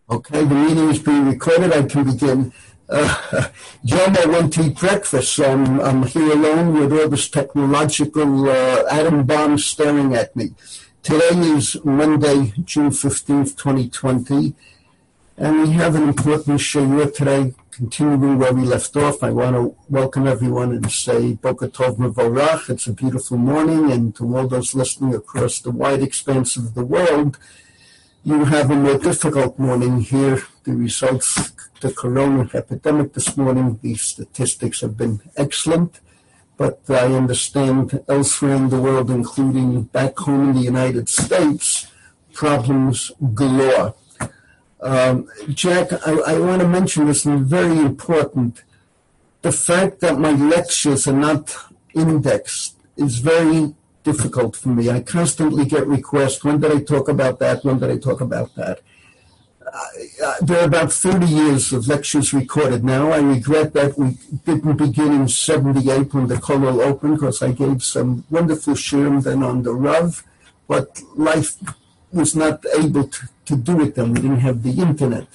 Okay, the meeting is being recorded. I can begin. John, I went to eat breakfast, so I'm here alone with all this technological atom bomb staring at me. Today is Monday, June 15th, 2020, and we have an important shiur today, continuing where we left off. I want to welcome everyone and say Boker Tov Mevorach. It's a beautiful morning, and to all those listening across the wide expanse of the world, you have a more difficult morning here. The results, the corona epidemic this morning, the statistics have been excellent, but I understand elsewhere in the world, including back home in the United States, problems galore. Jack, I want to mention this, and very important. The fact that my lectures are not indexed is very difficult for me. I constantly get requests, when did I talk about that, when did I talk about that? There are about 30 years of lectures recorded now. I regret that we didn't begin in 78 when the Kollel opened, because I gave some wonderful shiurim then on the Rav, but life was not able to do it then. We didn't have the internet.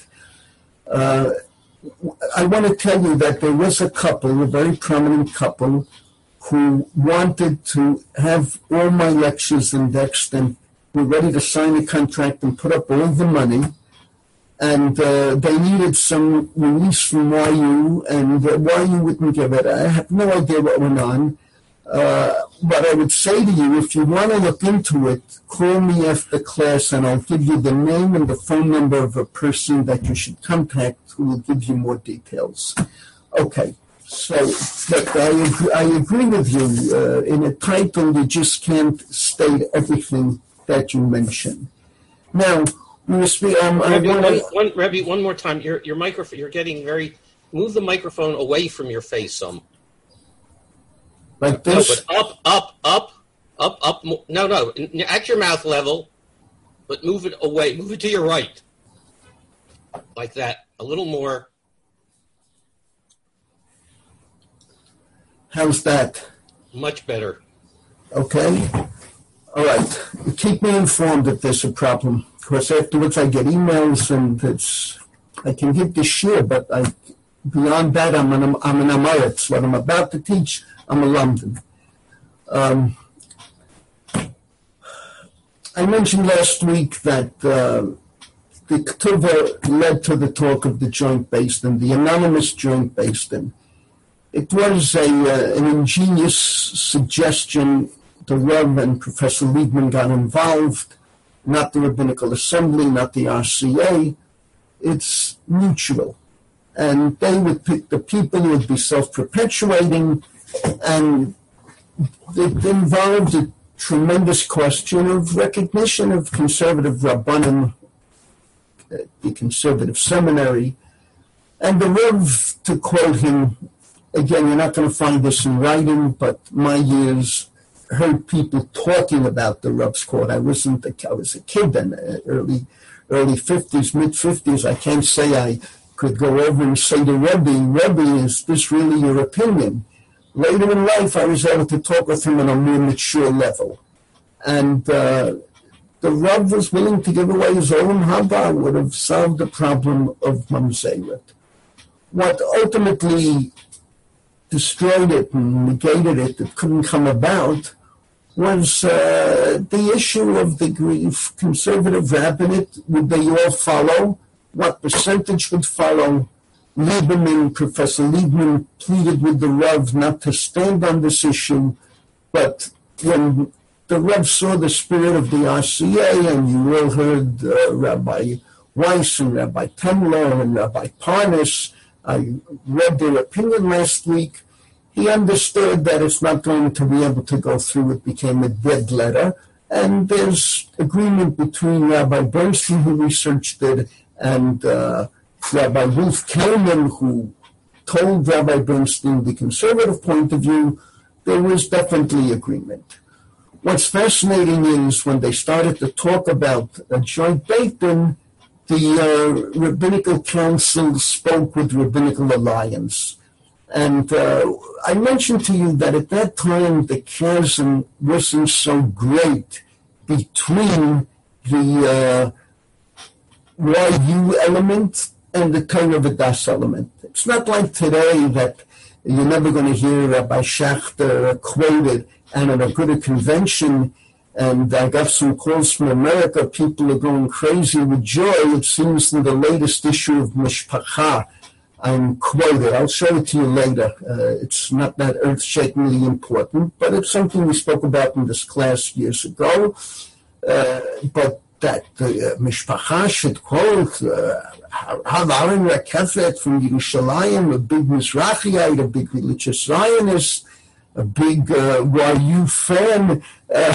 I want to tell you that there was a couple, a very prominent couple, who wanted to have all my lectures indexed and were ready to sign a contract and put up all the money. And they needed some release from YU, and YU wouldn't give it. I have no idea what went on. But I would say to you, if you want to look into it, call me after class and I'll give you the name and the phone number of a person that you should contact who will give you more details. Okay. So, but I agree with you. In a title, you just can't state everything that you mention. Now, Rebbe, one more time. Your microphone. You're getting very. Move the microphone away from your face some. Like this. No, but up. No, at your mouth level, but move it away. Move it to your right, like that. A little more. How's that? Much better. Okay. All right. Keep me informed if there's a problem. Of course, afterwards I get emails, and I can give the shiur, but beyond that, I'm an amaretz. What I'm about to teach, I'm a London. I mentioned last week that the ketuvah led to the talk of the Joint Beis Din, the anonymous Joint Beis Din. It was an ingenious suggestion. The Rav and Professor Liebman got involved, not the Rabbinical Assembly, not the RCA. It's mutual. And they would pick the people who would be self-perpetuating, and it involved a tremendous question of recognition of conservative Rabbanim, the conservative seminary. And the Rav, to quote him, again, you're not going to find this in writing, but my ears heard people talking about the Rav's quote. I was a kid then, early 50s, mid 50s. I can't say I could go over and say to Rebbe, is this really your opinion? Later in life, I was able to talk with him on a more mature level. And the Rav was willing to give away his own haba, would have solved the problem of mamzeret. What ultimately destroyed it and negated it, that couldn't come about, was the issue of the conservative rabbinate. Would they all follow? What percentage would follow? Professor Liebman pleaded with the Rav not to stand on this issue, but when the Rav saw the spirit of the RCA, and you all heard Rabbi Weiss and Rabbi Temler and Rabbi Parnas, I read their opinion last week. He understood that it's not going to be able to go through. It became a dead letter. And there's agreement between Rabbi Bernstein, who researched it, and Rabbi Ruth Kalman, who told Rabbi Bernstein the conservative point of view. There was definitely agreement. What's fascinating is when they started to talk about a Joint Beis Din, the Rabbinical Council spoke with Rabbinical Alliance. And I mentioned to you that at that time the chasm wasn't so great between the YU element and the Torah V'das element. It's not like today that you're never going to hear Rabbi Schachter quoted, and at a good convention, and I got some calls from America, people are going crazy with joy. It seems in the latest issue of Mishpacha, I'm quoted. I'll show it to you later. It's not that earth-shakingly important, but it's something we spoke about in this class years ago. But that Mishpacha should quote Hav Aaron Rakefet from Yerushalayim, a big Mizrahiite, a big religious Zionist, a big YU fan.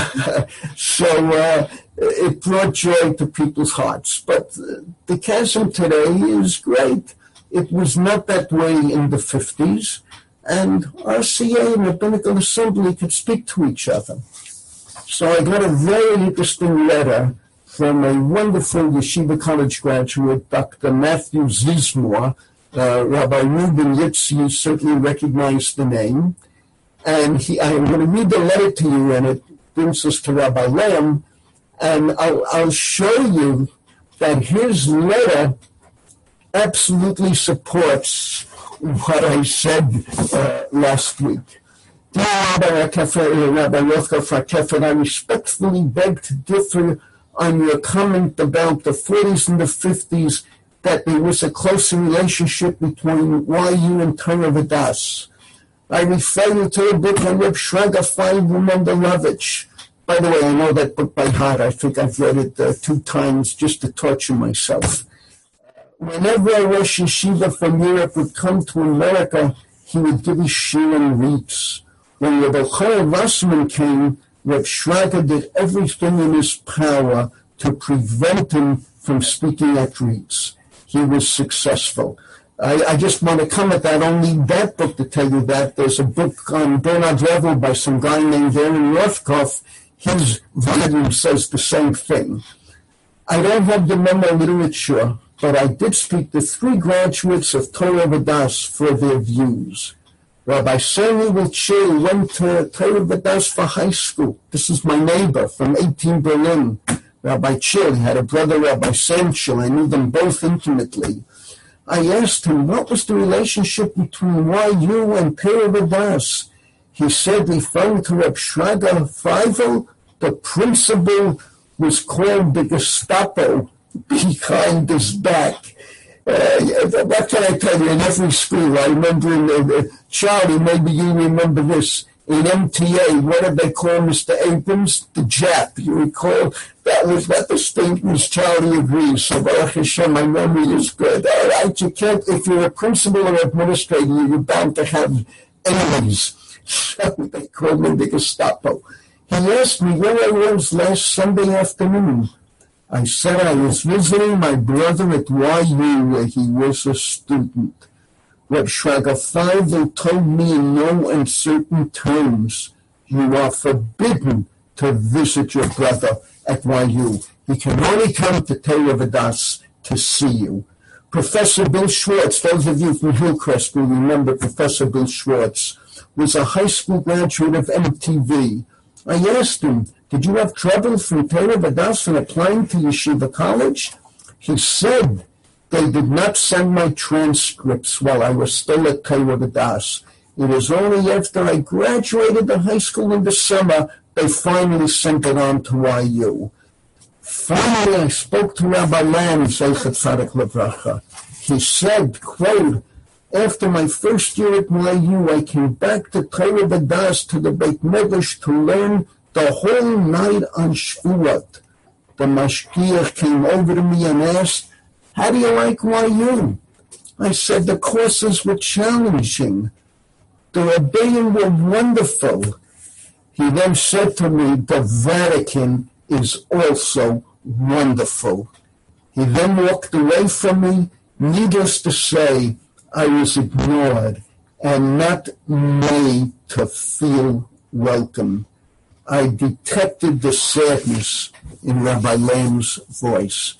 So it brought joy to people's hearts. But the chasm today is great. It was not that way in the 50s, and RCA and Rabbinical Assembly could speak to each other. So I got a very interesting letter from a wonderful Yeshiva College graduate, Dr. Matthew Zizmor. Rabbi Reuben Yitz, you certainly recognize the name. And I'm going to read the letter to you, and it brings us to Rabbi Lamb, and I'll show you that his letter absolutely supports what I said last week. Dear Rabbi Rothkopf Rakefet, I respectfully beg to differ on your comment about the 40s and the 50s, that there was a closer relationship between YU and Torah V'das. I refer you to a book on Reb Shraga Feinberg Mendelovich. By the way, I know that book by heart. I think I've read it 2 times just to torture myself. Whenever a Rosh Yeshiva from Europe would come to America, he would give his shir and reeds. When Reb Elchanan Wasserman came, Reb Shraga did everything in his power to prevent him from speaking at reeds. He was successful. I just want to comment that only that book to tell you that. There's a book on Bernard Revel by some guy named Aaron Rothkopf. His volume says the same thing. I don't have the memo literature, but I did speak to 3 graduates of Torah V'das for their views. Rabbi Samuel Chill went to Torah V'das for high school. This is my neighbor from 18 Berlin. Rabbi Chill had a brother, Rabbi Sam Chill. I knew them both intimately. I asked him, what was the relationship between YU and Torah V'das? He said, referring to Reb Shraga Feivel, the principal was called the Gestapo behind his back. What can I tell you? In every school, I remember in Charlie, maybe you remember this, in MTA, what did they call Mr. Abrams? The Jap. You recall? That was what the statement. Charlie agrees. So Baruch Hashem, my memory is good. All right, you can't, if you're a principal or administrator, you're bound to have enemies. So they called him the Gestapo. He asked me where I was last Sunday afternoon. I said I was visiting my brother at YU, where he was a student. Reb Shraga Feivel told me in no uncertain terms, you are forbidden to visit your brother at YU. He can only come to Torah V'das to see you. Professor Bill Schwartz, those of you from Hillcrest will remember Professor Bill Schwartz, was a high school graduate of MTV. I asked him, did you have trouble from Torah V'das in applying to Yeshiva College? He said, they did not send my transcripts while I was still at Torah V'das. It was only after I graduated the high school in the summer they finally sent it on to YU. Finally, I spoke to Rabbi Lamb, Zeichet Tzadik Levracha. He said, quote, after my first year at YU, I came back to Torah V'das to the Beit Medrash to learn the whole night on Shvuot. The mashgiach came over to me and asked, how do you like YU? I said the courses were challenging. The Rebbeim were wonderful. He then said to me, the Vatican is also wonderful. He then walked away from me. Needless to say, I was ignored and not made to feel welcome. I detected the sadness in Rabbi Lamb's voice.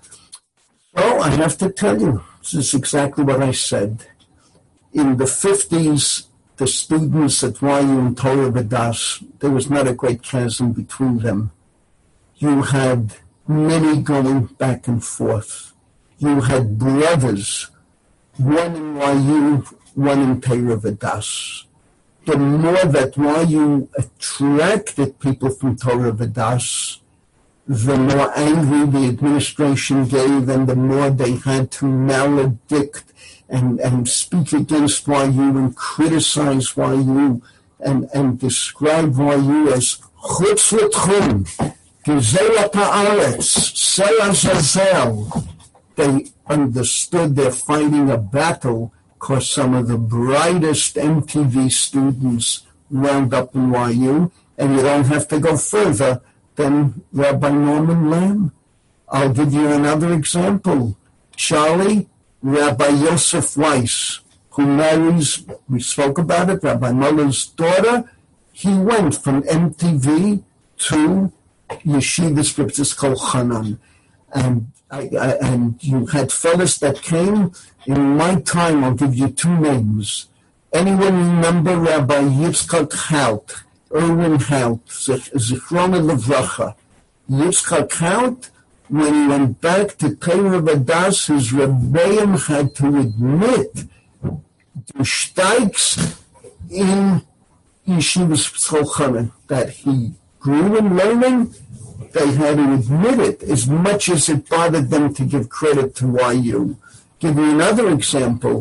So I have to tell you, this is exactly what I said. In the 50s, the students at YU and Torah V'das, there was not a great chasm between them. You had many going back and forth. you had brothers, one in YU, one in Torah Vodaas. The more that YU attracted people from Torah Vodaas, the more angry the administration gave and the more they had to maledict and speak against YU and criticize YU and describe YU as chutz l'tchum, gezeirat ha'aretz, sel azazel. They understood they're fighting a battle because some of the brightest MTV students wound up in YU, and you don't have to go further than Rabbi Norman Lamb. I'll give you another example. Charlie, Rabbi Yosef Weiss, who marries, we spoke about it, Rabbi Muller's daughter. He went from MTV to Yeshiva Scriptus Kol Chanan. And you had fellas that came. In my time, I'll give you two names. Anyone remember Rabbi Yitzchak Hout, Erwin Hout, Zichrona Levracha? Yitzchak Hout, when he went back to Torah Vodaas, his rebbeim had to admit to Steigs in Yeshivas Tzolchana that he grew in learning. They had to admit it, as much as it bothered them to give credit to YU. Give you another example.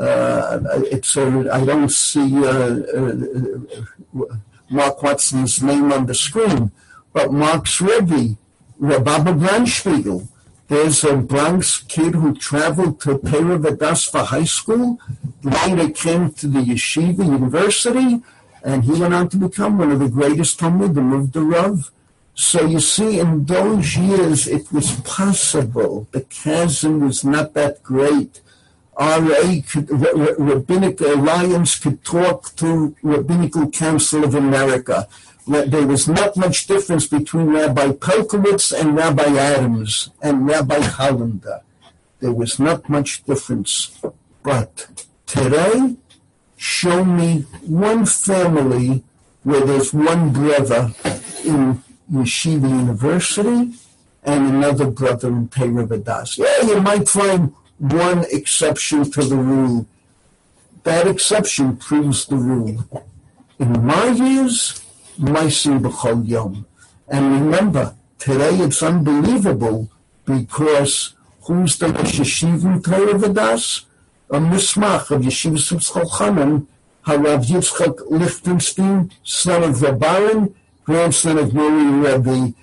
I don't see Mark Watson's name on the screen, but Mark's Rebbe, Rabbi Brandspiegel. There's a Bronx kid who traveled to Torah Vodaas for high school, later came to the Yeshiva University, and he went on to become one of the greatest Talmudim of the Rav. So you see, in those years, it was possible. The chasm was not that great. Rabbinic Alliance could talk to Rabbinical Council of America. There was not much difference between Rabbi Pelkowitz and Rabbi Adams and Rabbi Hollander. There was not much difference. But today, show me one family where there's one brother in Yeshiva University and another brother in Torah Vodaas. Yeah, you might find one exception to the rule. That exception proves the rule. In my years, Ma'asim b'chol yom. And remember, today it's unbelievable because who's the Rosh Yeshiva in Torah Vodaas? A mismach of Yeshiva Tzol Chanan, Harav Yitzchak Lichtenstein, son of Rabbaran, grandson of Mori Rebbe,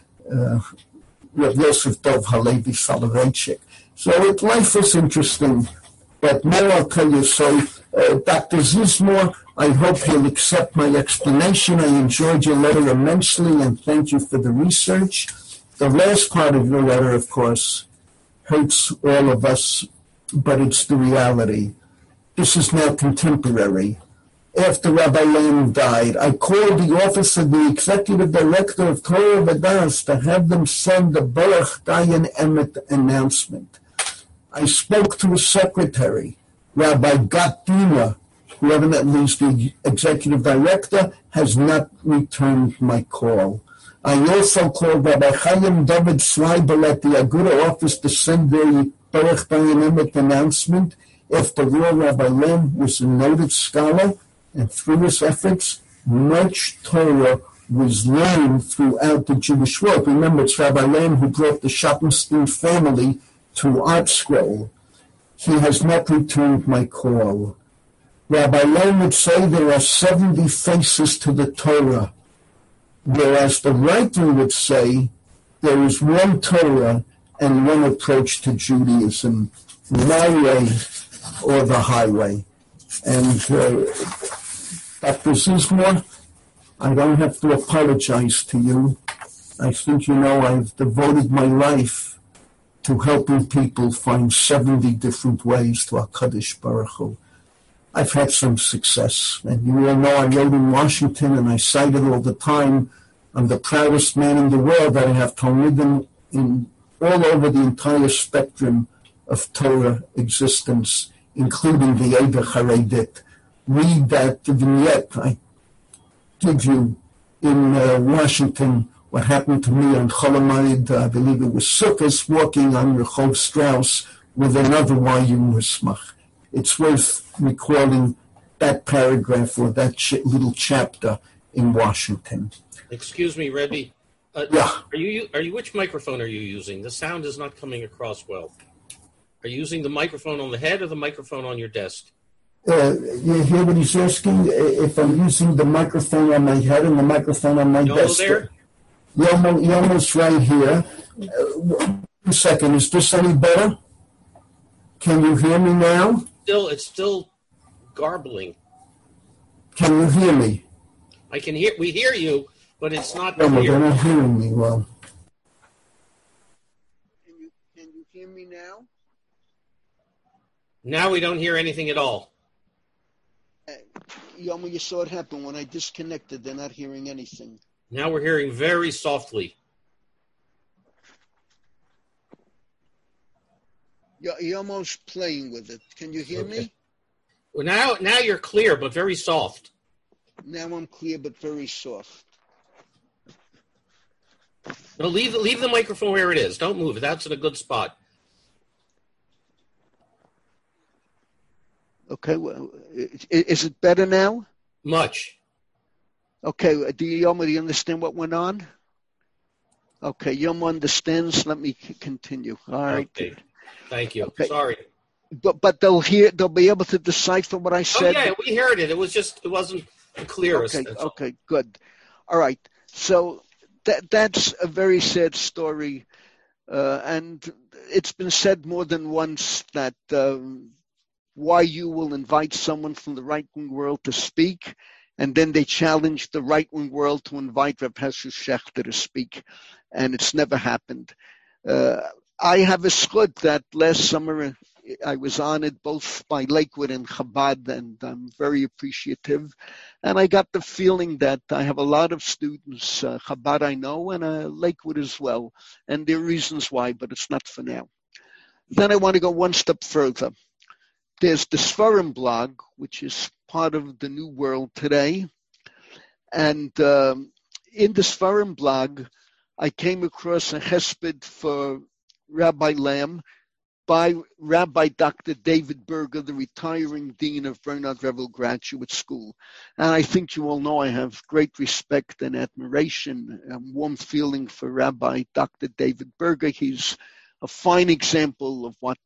Rav Yosef Dov Halevi Soloveitchik. So life is interesting, but more I'll tell you. So, Dr. Zizmor, I hope you'll accept my explanation. I enjoyed your letter immensely, and thank you for the research. The last part of your letter, of course, hurts all of us, but it's the reality. This is now contemporary. After Rabbi Lamb died, I called the office of the executive director of Torah Vodaas to have them send the Baruch Dayan Emet announcement. I spoke to a secretary, Rabbi Gatdina, who evidently is the executive director, has not returned my call. I also called Rabbi Chaim David Sleibel at the Aguda office to send the Baruch Dayan Emet announcement. After all, Rabbi Lamb was a noted scholar, and through his efforts, much Torah was learned throughout the Jewish world. Remember, it's Rabbi Lamb who brought the Schottenstein family to Art Scroll. He has not returned my call. Rabbi Lamb would say there are 70 faces to the Torah, whereas the writer would say there is one Torah and one approach to Judaism, my way or the highway. And Dr. Zizmor, I don't have to apologize to you. I think you know I've devoted my life to helping people find 70 different ways to HaKadosh Baruch Hu. I've had some success, and you all know I wrote in Washington, and I cite it all the time. I'm the proudest man in the world that I have Talmudim in all over the entire spectrum of Torah existence, including the Eidah Charedit. Read that vignette I give you in Washington, what happened to me on Chol Hamoed, I believe it was Sukkot, walking on Rehov Strauss with another YU Musmach. It's worth recalling that paragraph or that little chapter in Washington. Excuse me, Rebbe. Yeah. Are you? Which microphone are you using? The sound is not coming across well. Are you using the microphone on the head or the microphone on your desk? You hear what he's asking? If I'm using the microphone on my head and the microphone on my desk. There? You're almost right here. 1 second. Is this any better? Can you hear me now? It's still garbling. Can you hear me? We hear you, but it's not clear. clear. They're not hearing me well. Can you hear me now? Now we don't hear anything at all. Yoma, you saw it happen when I disconnected. They're not hearing anything. Now we're hearing very softly. You're almost playing with it. Can you hear me? Well, now you're clear, but very soft. Now I'm clear, but very soft. No, leave the microphone where it is. Don't move it. That's in a good spot. Okay. Well, is it better now? Much. Okay. Do you understand what went on? Okay. Yom understands. Let me continue. All right. Okay. Thank you. Okay. Sorry. But they'll be able to decipher what I said. Oh yeah, we heard it. It wasn't the clearest. Okay, good. All right. So that's a very sad story, and it's been said more than once that why you will invite someone from the right-wing world to speak, and then they challenge the right-wing world to invite Reb Heschel Shechter to speak, and it's never happened. I have a schut that last summer I was honored both by Lakewood and Chabad, and I'm very appreciative. And I got the feeling that I have a lot of students, Chabad I know, and Lakewood as well. And there are reasons why, but it's not for now. Then I want to go one step further. There's the Sfarim blog, which is part of the New World Today. And in the Sfarim blog, I came across a hesped for Rabbi Lamb by Rabbi Dr. David Berger, the retiring dean of Bernard Revel Graduate School. And I think you all know I have great respect and admiration and warm feeling for Rabbi Dr. David Berger. He's a fine example of what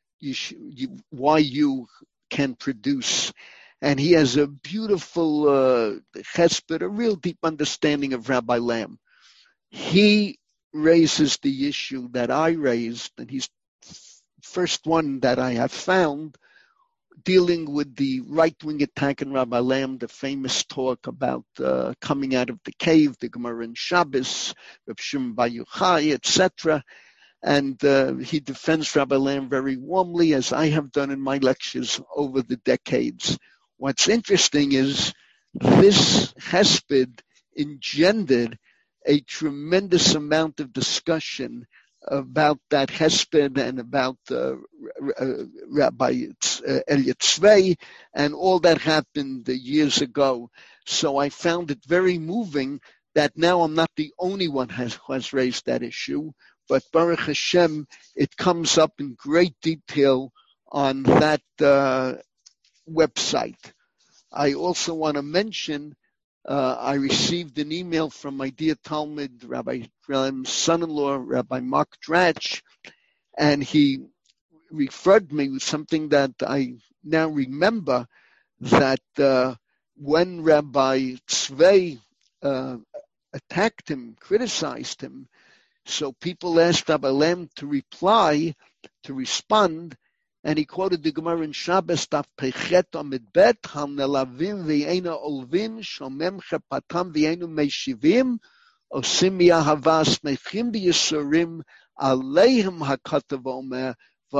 why you can produce. And he has a beautiful chesped, a real deep understanding of Rabbi Lamb. He raises the issue that I raised, and he's first one that I have found dealing with the right-wing attack on Rabbi Lamb, the famous talk about coming out of the cave, the Gemara in Shabbos, Reb Shimon Bar Yochai, etc. And he defends Rabbi Lamb very warmly, as I have done in my lectures over the decades. What's interesting is this hesped engendered a tremendous amount of discussion about that hesped and about Rabbi Elliot Tzvei and all that happened years ago. So I found it very moving that now I'm not the only one who has raised that issue, but Baruch Hashem, it comes up in great detail on that website. I also want to mention I received an email from my dear Talmud, Rabbi Graham's son-in-law, Rabbi Mark Dratch, and he referred me with something that I now remember, that when Rabbi Tzvei attacked him, criticized him, so people asked Rabbi Lamb to respond, and he quoted the Gemara in Shabbos, Daf Pechet Amid Bet, Hal Nelavim V'Yeina Olvim, Shomem Chepatam V'Yeinu Meishivim, Osim Yahavas Mechim B'Yisurim, Aleihim HaKatav Omer,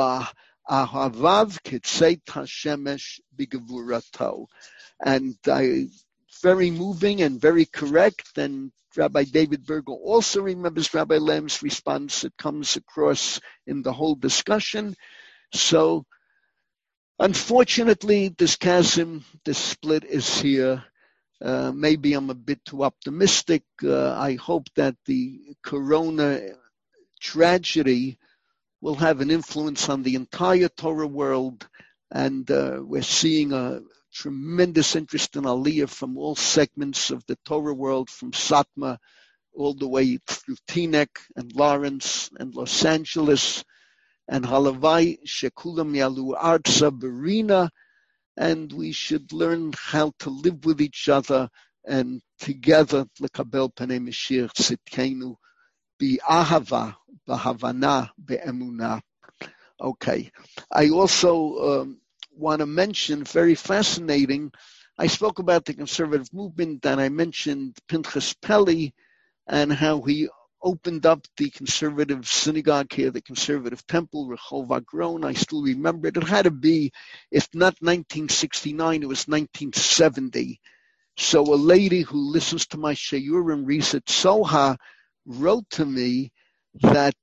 V'Ahavav Kitzeit HaShemesh B'Gevurato. And very moving and very correct, and Rabbi David Berger also remembers Rabbi Lamb's response. It comes across in the whole discussion. So, unfortunately, this chasm, this split is here. Maybe I'm a bit too optimistic. I hope that the corona tragedy will have an influence on the entire Torah world, and we're seeing a tremendous interest in Aliyah from all segments of the Torah world, from Satmar all the way through Teaneck and Lawrence and Los Angeles and Halavai, Shekulam Yalu Artsa Berina, and we should learn how to live with each other and together, Lekabel Panei Mashiach Tzidkenu, Ahava, B'Havana, Be'emunah. Okay. I also want to mention, very fascinating, I spoke about the conservative movement, and I mentioned Pinchas Peli and how he opened up the conservative synagogue here, the conservative temple, Rehov Agron. I still remember it. It had to be, if not 1969, it was 1970. So a lady who listens to my Sheyurim, Risa Tsoha, wrote to me that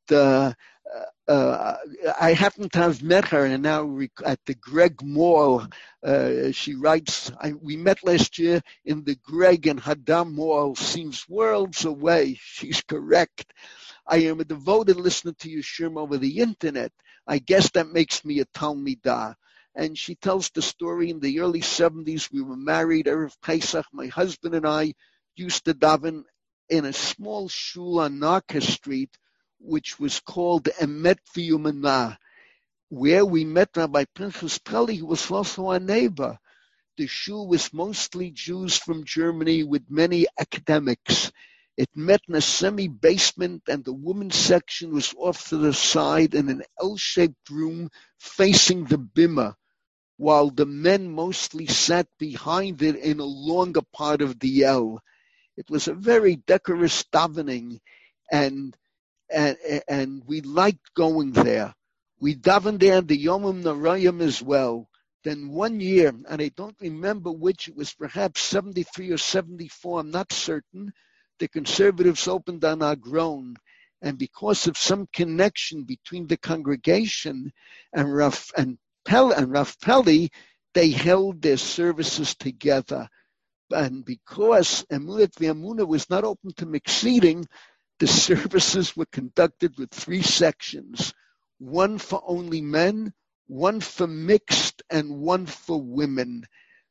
I happen to have met her, and now at the Greg Mall. She writes, we met last year in the Greg and Hadam Mall, seems worlds away. She's correct. I am a devoted listener to Yeshirim over the internet. I guess that makes me a Talmidah. And she tells the story in the early 70s. We were married, Erev Pesach. My husband and I used to daven in a small shul on Narca Street, which was called Emet V'Yumanah, where we met Rabbi Pinchas Peli, who was also our neighbor. The shul was mostly Jews from Germany with many academics. It met in a semi-basement, and the women's section was off to the side in an L-shaped room facing the bima, while the men mostly sat behind it in a longer part of the L. It was a very decorous davening, and we liked going there. We davened there the Yomim Narayim as well. Then one year, and I don't remember which, it was perhaps 73 or 74, I'm not certain, the conservatives opened on Agron, and because of some connection between the congregation and Rav Peli, they held their services together. And because Emunat V'Emunah was not open to mixed seating, the services were conducted with 3 sections, one for only men, one for mixed, and one for women.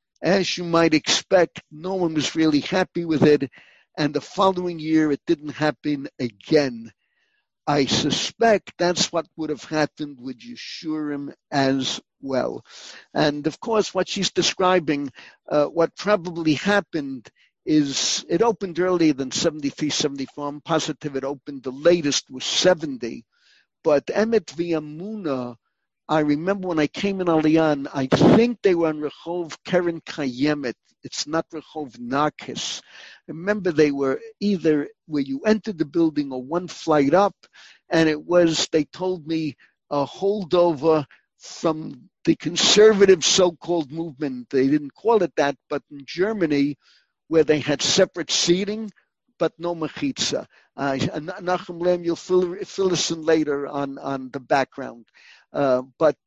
As you might expect, no one was really happy with it, and the following year it didn't happen again. I suspect that's what would have happened with Yeshurim as well. And of course, what she's describing, what probably happened is it opened earlier than 73, 74. I'm positive it opened, the latest was 70. But Emet V'Emunah, I remember when I came in Aliyah, I think they were on Rehov Keren Kayemet. It's not Rehov Narkis. I remember they were either where you entered the building or one flight up, and it was, they told me, a holdover from the conservative so-called movement. They didn't call it that, but in Germany, where they had separate seating, but no mechitza. Nachum Lem, you'll fill us in later on the background. But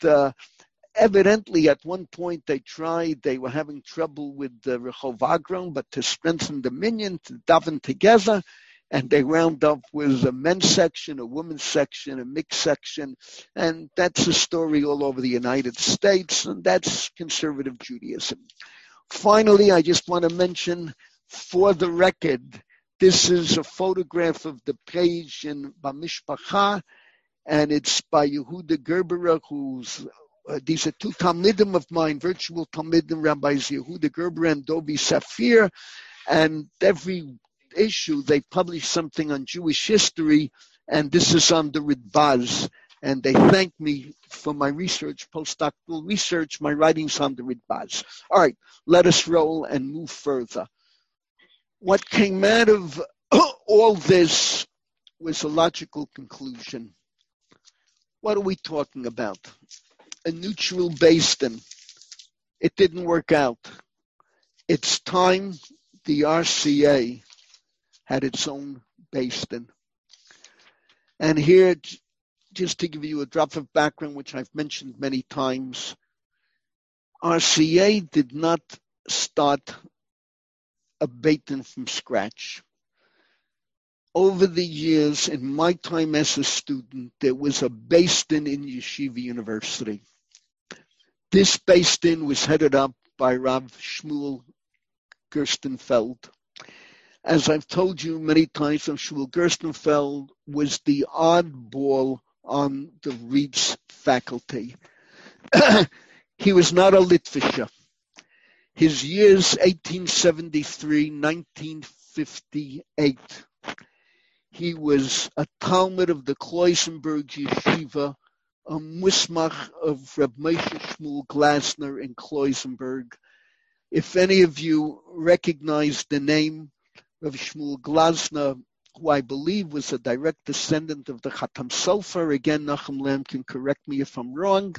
evidently, at one point they were having trouble with the Rehov Agron, but to strengthen the minyan, to daven together, and they round up with a men's section, a women's section, a mixed section, and that's a story all over the United States, and that's conservative Judaism. Finally, I just want to mention, for the record, this is a photograph of the page in Bamishpacha, and it's by Yehuda Gerberer, who's, these are 2 Talmidim of mine, virtual Talmidim, Rabbis Yehuda Gerberer and Dovi Safir, and every issue they publish something on Jewish history, and this is on the Ritbaz, and they thank me for my research, postdoctoral research, my writings on the Ritbaz. All right, let us roll and move further. What came out of all this was a logical conclusion. What are we talking about? A neutral Beis-Din. It didn't work out. It's time the RCA had its own Beis-Din. And here, just to give you a drop of background, which I've mentioned many times, RCA did not start a Beit Din from scratch. over the years, in my time as a student, there was a Beis Din in Yeshiva University. This Beis Din was headed up by Rav Shmuel Gerstenfeld. As I've told you many times, Rav Shmuel Gerstenfeld was the oddball on the Reeds faculty. He was not a Litvisher. His years 1873, 1958. He was a Talmud of the Kloisenberg Yeshiva, a Musmach of Reb Moshe Shmuel Glasner in Kloisenberg. If any of you recognize the name of Shmuel Glasner, who I believe was a direct descendant of the Chatam Sofer, again, Nachum Lam can correct me if I'm wrong.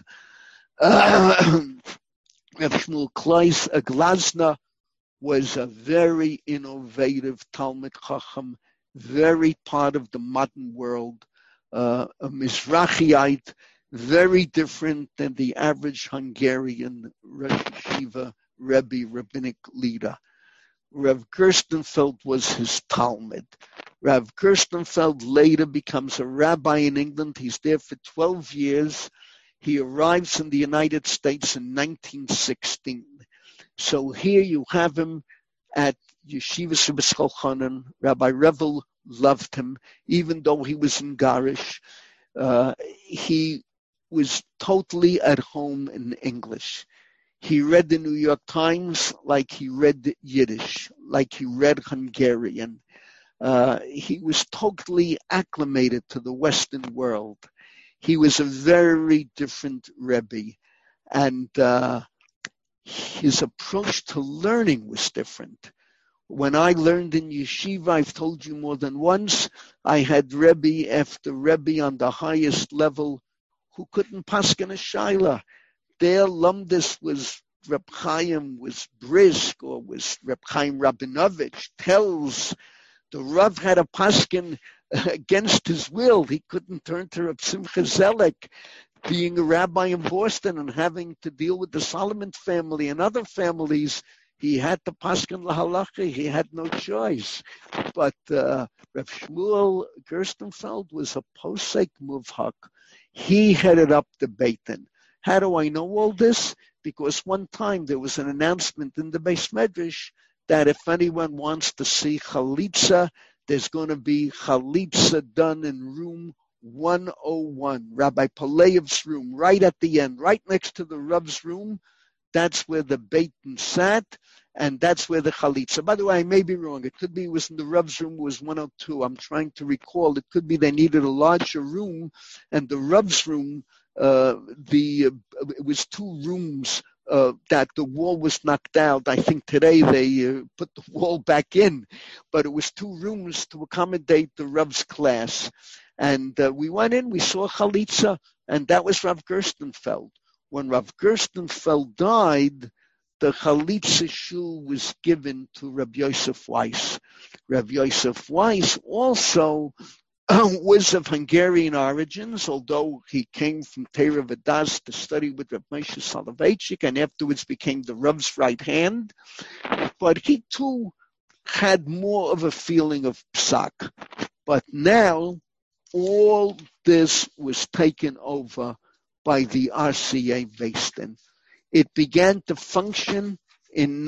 Reb Shmuel Glasner was a very innovative Talmud Chacham, very part of the modern world, a Mizrahiite, very different than the average Hungarian Rosh Yeshiva Rebbe, rabbinic leader. Rav Gerstenfeld was his Talmud. Rav Gerstenfeld later becomes a rabbi in England. He's there for 12 years. He arrives in the United States in 1916. So here you have him at Yeshiva Shebes Chanan. Rabbi Revel loved him, even though he was in Garish. He was totally at home in English. He read the New York Times like he read Yiddish, like he read Hungarian. He was totally acclimated to the Western world. He was a very different Rebbe, and his approach to learning was different. When I learned in yeshiva, I've told you more than once, I had Rebbe after Rebbe on the highest level who couldn't paskin a shaila. Their lumdis was Reb Chaim was brisk, or was Reb Chaim Rabinovich, tells the Rav had a paskin against his will. He couldn't turn to Reb Simcha Zelek, being a rabbi in Boston and having to deal with the Solomon family and other families. He had to paskin lahalacha. He had no choice. But Reb Shmuel Gerstenfeld was a posek muvhak. He headed up the Beit Din. How do I know all this? Because one time there was an announcement in the Beis Medrash that if anyone wants to see chalitza, there's going to be chalitza done in room 101, Rabbi Paleyev's room, right at the end, right next to the Rav's room. That's where the Beit Din sat, and that's where the chalitza. By the way, I may be wrong. It could be it was in the Rav's room, it was 102. I'm trying to recall. It could be they needed a larger room, and the Rav's room, it was two rooms that the wall was knocked out. I think today they put the wall back in, but it was two rooms to accommodate the Rav's class. And we went in, we saw chalitza, and that was Rav Gerstenfeld. When Rav Gerstenfeld died, the chalitza shul was given to Rabbi Yosef Weiss. Rabbi Yosef Weiss also was of Hungarian origins, although he came from Teira Vadas to study with Rav Moshe Soloveitchik and afterwards became the Rav's right hand. But he too had more of a feeling of psak. But now all this was taken over by the RCA Beis Din. It began to function in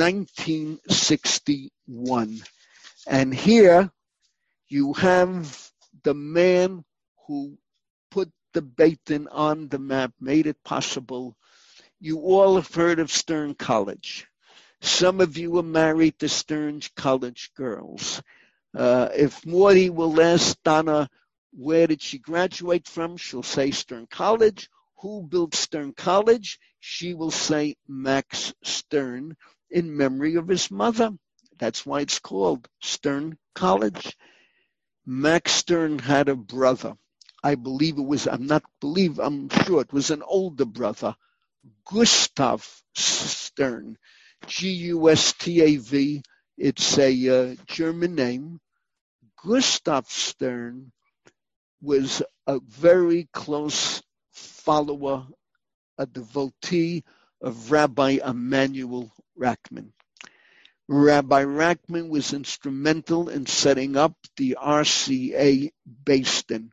1961. And here you have the man who put the Beit Din on the map, made it possible. You all have heard of Stern College. Some of you are married to Stern College girls. If Morty will ask Donna, where did she graduate from? She'll say Stern College. Who built Stern College? She will say Max Stern, in memory of his mother. That's why it's called Stern College. Max Stern had a brother. I'm sure it was an older brother, Gustav Stern, Gustav. It's a German name. Gustav Stern was a very close follower, a devotee of Rabbi Emanuel Rackman. Rabbi Rachman was instrumental in setting up the RCA Beis Din.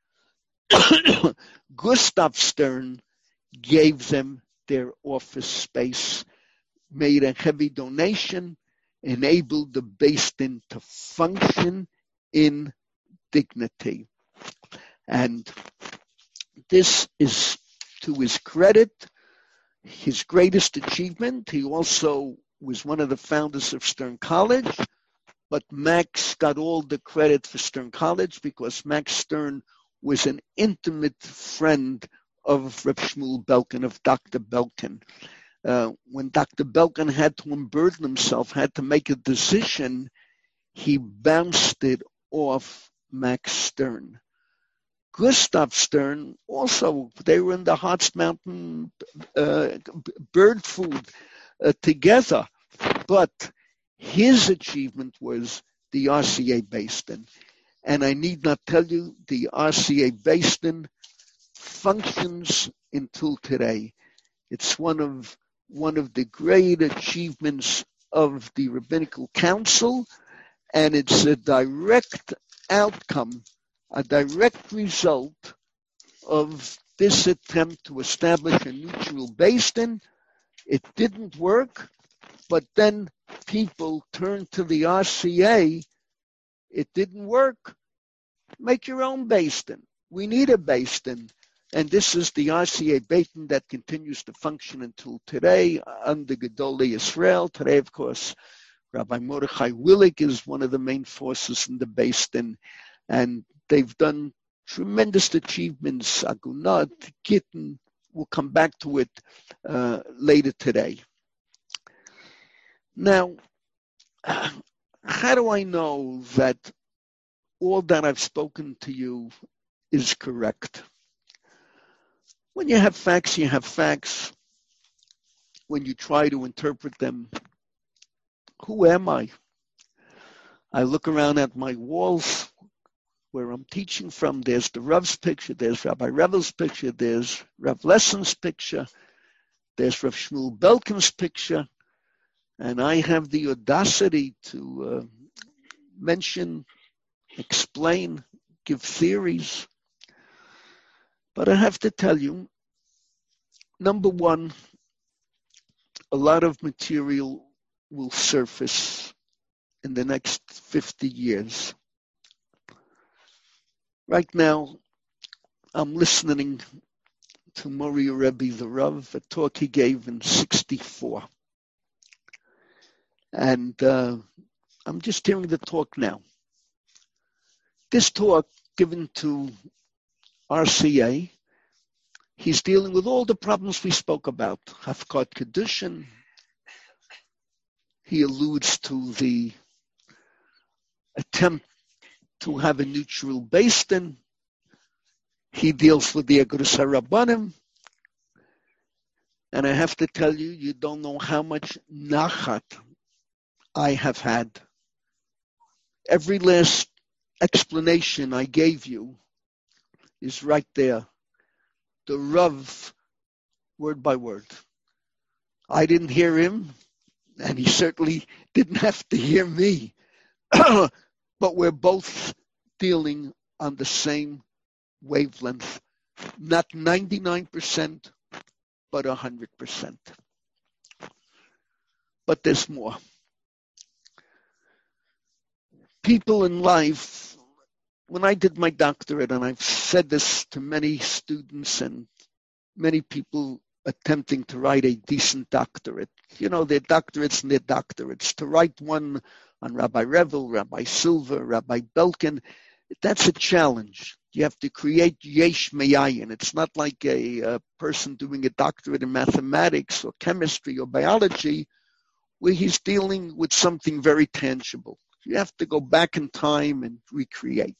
Gustav Stern gave them their office space, made a heavy donation, enabled the Beis Din to function in dignity. And this is to his credit, his greatest achievement. He also was one of the founders of Stern College, but Max got all the credit for Stern College because Max Stern was an intimate friend of Reb Shmuel Belkin, of Dr. Belkin. When Dr. Belkin had to unburden himself, had to make a decision, he bounced it off Max Stern. Gustav Stern also, they were in the Hartz Mountain bird food together, but his achievement was the RCA Beis Din. And I need not tell you, the RCA Beis Din functions until today. It's one of the great achievements of the Rabbinical Council, and it's a direct outcome, a direct result of this attempt to establish a neutral Beis Din. It didn't work, but then people turned to the RCA. It didn't work. Make your own Beis Din. We need a Beis Din. And this is the RCA Beis Din that continues to function until today under Gedolei Yisrael. Today, of course, Rabbi Mordechai Willig is one of the main forces in the Beis Din, and they've done tremendous achievements. Agunat, Gittin, we'll come back to it later today. Now, how do I know that all that I've spoken to you is correct? When you have facts, you have facts. When you try to interpret them, who am I? I look around at my walls where I'm teaching from. There's the Rav's picture, there's Rabbi Revel's picture, there's Rav Lesson's picture, there's Rav Shmuel Belkin's picture, and I have the audacity to mention, explain, give theories. But I have to tell you, number one, a lot of material will surface in the next 50 years. Right now, I'm listening to Mori Rebbe the Rav, a talk he gave in 1964. And I'm just hearing the talk now. This talk given to RCA, he's dealing with all the problems we spoke about. Hafkat Kedushin. He alludes to the attempt to have a neutral Beis Din. He deals with the Agudas HaRabbanim. And I have to tell you, you don't know how much nachat I have had. Every last explanation I gave you is right there. The Rav, word by word. I didn't hear him, and he certainly didn't have to hear me. But we're both dealing on the same wavelength. Not 99%, but 100%. But there's more. People in life, when I did my doctorate, and I've said this to many students and many people attempting to write a decent doctorate, you know, their doctorates and their doctorates, to write one on Rabbi Revel, Rabbi Silver, Rabbi Belkin, that's a challenge. You have to create yesh me'ayin. It's not like a person doing a doctorate in mathematics or chemistry or biology, where he's dealing with something very tangible. You have to go back in time and recreate.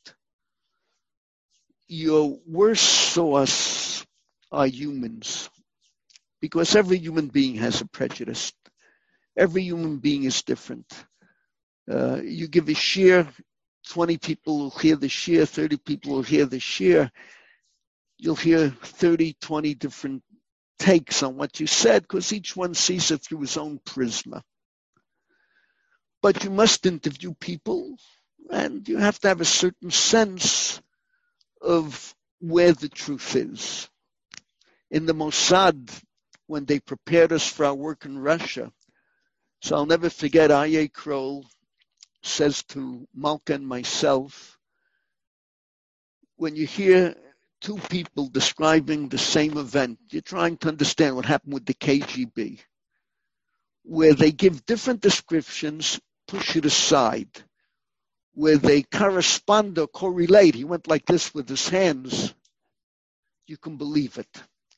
Your worst source are humans, because every human being has a prejudice. Every human being is different. You give a shir, 20 people will hear the shir, 30 people will hear the shir. You'll hear 30, 20 different takes on what you said, because each one sees it through his own prisma. But you must interview people, and you have to have a certain sense of where the truth is. In the Mossad, when they prepared us for our work in Russia, so I'll never forget, Aryeh Kroll says to Malka and myself, when you hear two people describing the same event, you're trying to understand what happened with the KGB, where they give different descriptions, push it aside. Where they correspond or correlate, he went like this with his hands, you can believe it.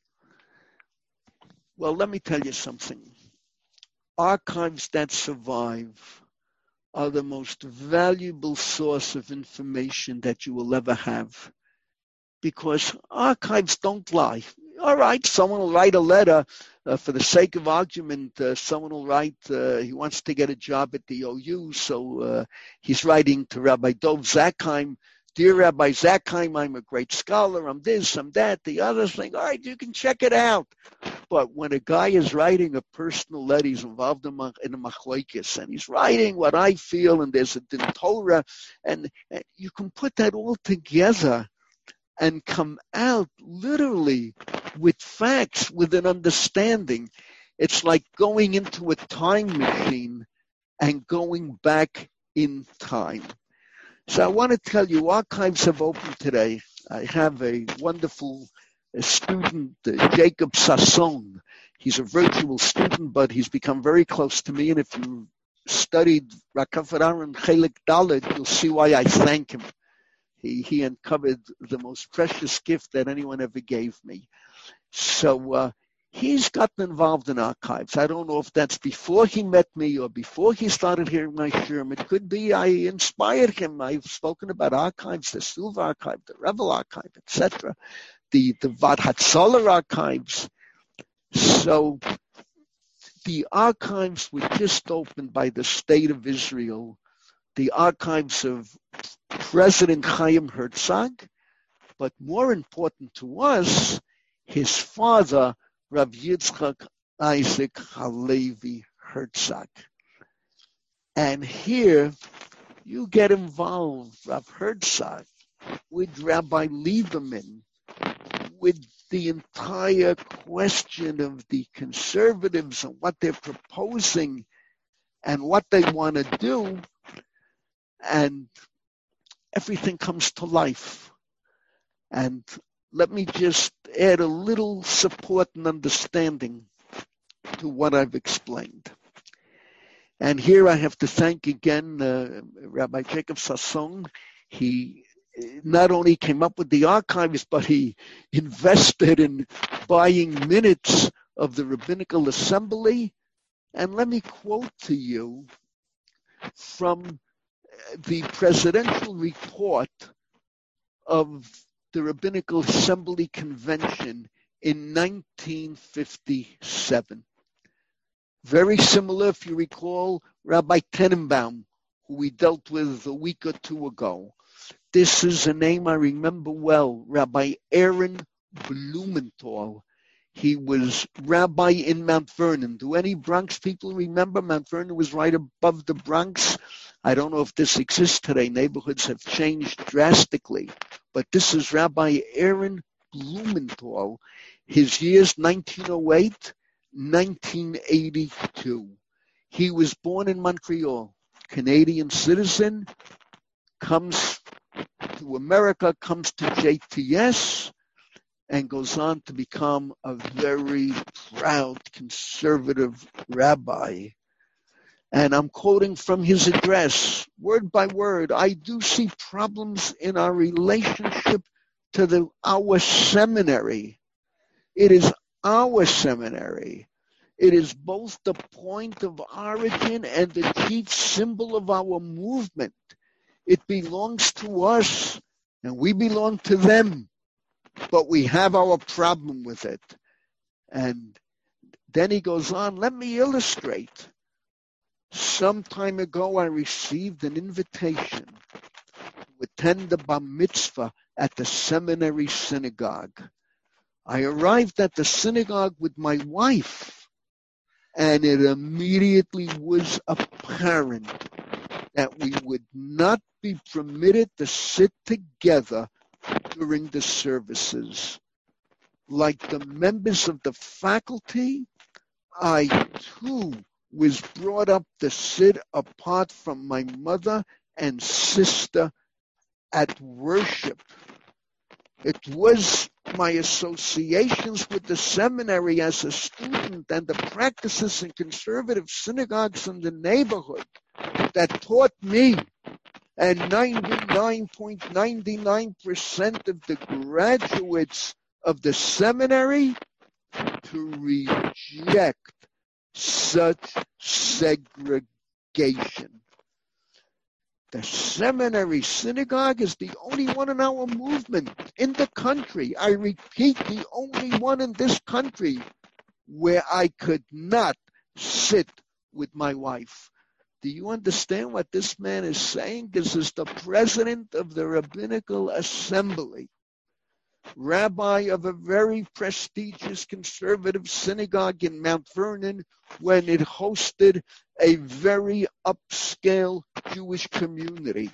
Well, let me tell you something. Archives that survive are the most valuable source of information that you will ever have, because archives don't lie. All right, someone will write a letter. For the sake of argument, someone will write, he wants to get a job at the OU, so he's writing to Rabbi Dov Zakheim, dear Rabbi Zakheim, I'm a great scholar, I'm this, I'm that, the other thing. All right, you can check it out. But when a guy is writing a personal letter, he's involved in a machlokes, and he's writing what I feel, and there's a din Torah, and you can put that all together and come out literally with facts, with an understanding. It's like going into a time machine and going back in time. So I want to tell you, archives have opened today. I have a wonderful student, Jacob Sasson. He's a virtual student, but he's become very close to me. And if you studied Rakafat Aaron Chelik Dalet, you'll see why I thank him. He uncovered the most precious gift that anyone ever gave me. So he's gotten involved in archives. I don't know if that's before he met me or before he started hearing my shirim. It could be I inspired him. I've spoken about archives, the Silva archive, the Revel archive, etc., the Vad Hatzalah archives. So the archives were just opened by the state of Israel, the archives of President Chaim Herzog, but more important to us, his father, Rav Yitzchak Isaac Halevi Herzog. And here you get involved, Rav Herzog, with Rabbi Lieberman, with the entire question of the conservatives and what they're proposing and what they want to do, and everything comes to life. And let me just add a little support and understanding to what I've explained. And here I have to thank again Rabbi Jacob Sasson. He not only came up with the archives, but he invested in buying minutes of the Rabbinical Assembly. And let me quote to you from the presidential report of the Rabbinical Assembly Convention in 1957. Very similar, if you recall, Rabbi Tenenbaum, who we dealt with a week or two ago. This is a name I remember well, Rabbi Aaron Blumenthal. He was rabbi in Mount Vernon. Do any Bronx people remember? Mount Vernon was right above the Bronx. I don't know if this exists today. Neighborhoods have changed drastically. But this is Rabbi Aaron Blumenthal. His years, 1908, 1982. He was born in Montreal, Canadian citizen, comes to America, comes to JTS, and goes on to become a very proud conservative rabbi. And I'm quoting from his address, word by word, I do see problems in our relationship to our seminary. It is our seminary. It is both the point of origin and the chief symbol of our movement. It belongs to us, and we belong to them. But we have our problem with it. And then he goes on, let me illustrate. Some time ago, I received an invitation to attend the bar mitzvah at the seminary synagogue. I arrived at the synagogue with my wife, and it immediately was apparent that we would not be permitted to sit together during the services. Like the members of the faculty, I too was brought up to sit apart from my mother and sister at worship. It was my associations with the seminary as a student and the practices in conservative synagogues in the neighborhood that taught me, and 99.99% of the graduates of the seminary, to reject such segregation. The seminary synagogue is the only one in our movement in the country. I repeat, the only one in this country where I could not sit with my wife. Do you understand what this man is saying? This is the president of the Rabbinical Assembly, rabbi of a very prestigious conservative synagogue in Mount Vernon when it hosted a very upscale Jewish community.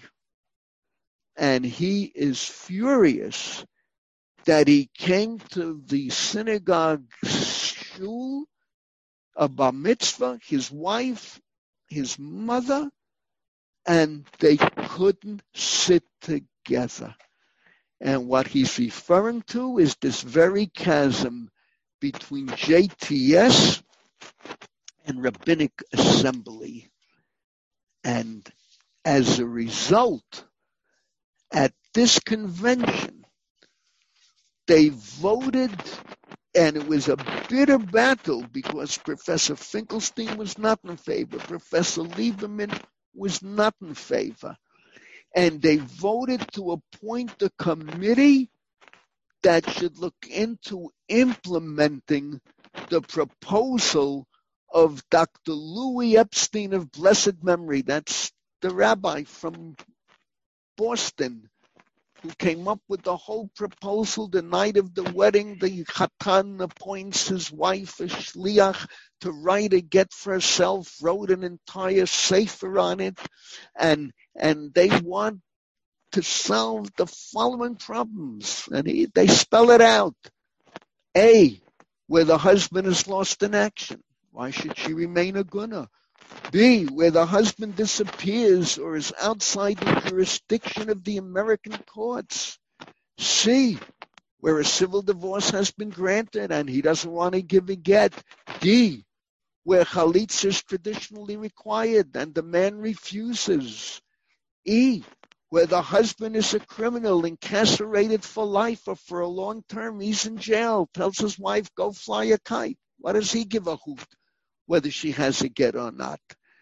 And he is furious that he came to the synagogue shul, a bar mitzvah, his wife, his mother, and they couldn't sit together. And what he's referring to is this very chasm between JTS and Rabbinic Assembly. And as a result, at this convention, they voted, and it was a bitter battle because Professor Finkelstein was not in favor, Professor Lieberman was not in favor. And they voted to appoint a committee that should look into implementing the proposal of Dr. Louis Epstein of blessed memory. That's the rabbi from Boston who came up with the whole proposal. The night of the wedding, the Chatan appoints his wife a shliach to write a get for herself, wrote an entire sefer on it, and they want to solve the following problems. And they spell it out. A, where the husband is lost in action. Why should she remain a gunna? B, where the husband disappears or is outside the jurisdiction of the American courts. C, where a civil divorce has been granted and he doesn't want to give a get. D, where chalitza is traditionally required and the man refuses. E, where the husband is a criminal, incarcerated for life or for a long term, he's in jail, tells his wife, go fly a kite. What does he give a hoot whether she has a get or not?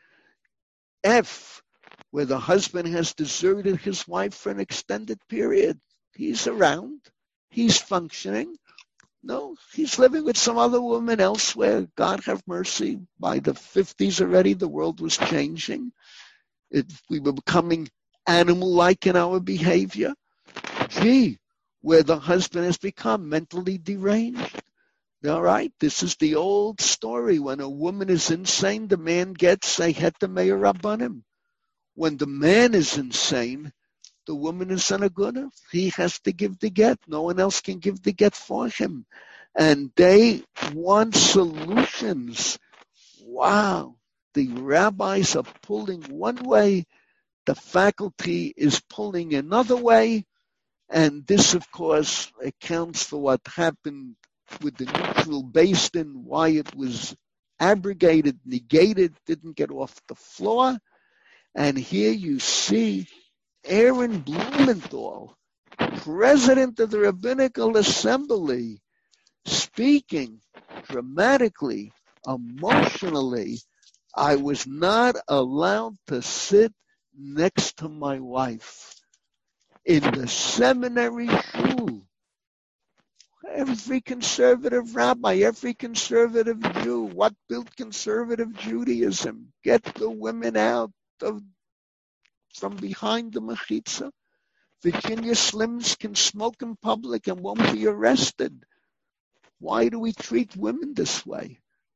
F, where the husband has deserted his wife for an extended period. He's around, he's functioning. No, he's living with some other woman elsewhere. God have mercy. By the 50s already, the world was changing. We were becoming animal-like in our behavior. G, where the husband has become mentally deranged. All right, this is the old story. When a woman is insane, the man gets a heter me'arabanim. When the man is insane, the woman is an aguna. He has to give the get. No one else can give the get for him. And they want solutions. Wow. The rabbis are pulling one way. The faculty is pulling another way. And this, of course, accounts for what happened with the neutral Beis Din, why it was abrogated, negated, didn't get off the floor. And here you see Aaron Blumenthal, president of the Rabbinical Assembly, speaking dramatically, emotionally. I was not allowed to sit next to my wife in the seminary shul. Every conservative rabbi, every conservative Jew, what built conservative Judaism? Get the women out from behind the mechitza. Virginia Slims can smoke in public and won't be arrested. Why do we treat women this way?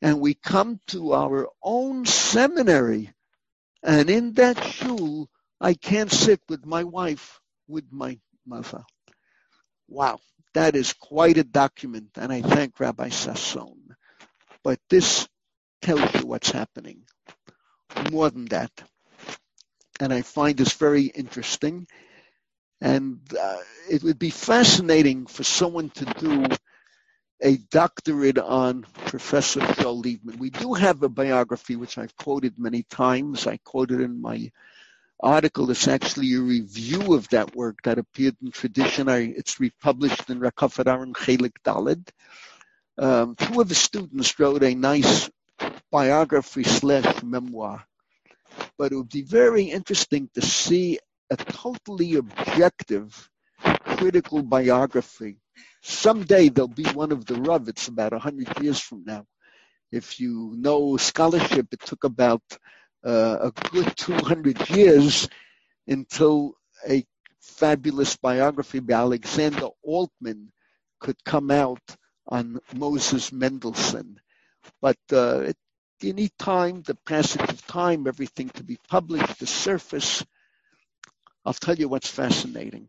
and we come to our own seminary, and in that shul, I can't sit with my wife, with my mother. Wow, that is quite a document, and I thank Rabbi Sasson. But this tells you what's happening. More than that. And I find this very interesting. And it would be fascinating for someone to do a doctorate on Professor Joel Liebman. We do have a biography, which I've quoted many times. I quoted in my article. It's actually a review of that work that appeared in Tradition. It's republished in Rakafat Aaron Chelik Daled. Two of the students wrote a nice biography / memoir. But it would be very interesting to see a totally objective, critical biography. Someday there'll be one of the Ravits about 100 years from now. If you know scholarship, it took about a good 200 years until a fabulous biography by Alexander Altman could come out on Moses Mendelssohn. But you need time, the passage of time, everything to be published, to surface. I'll tell you what's fascinating.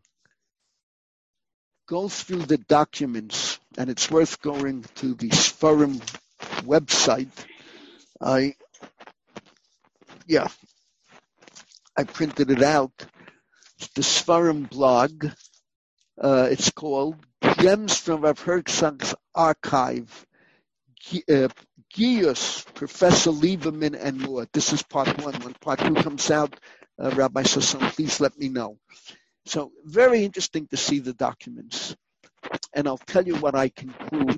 Go through the documents, and it's worth going to the Sfarim website. I printed it out. It's the Sfarim blog. It's called Gems from Rav Herzog's Archive. Gius, Professor Lieberman, and more. This is part one. When part two comes out, Rabbi Sasson, please let me know. So very interesting to see the documents. And I'll tell you what I conclude.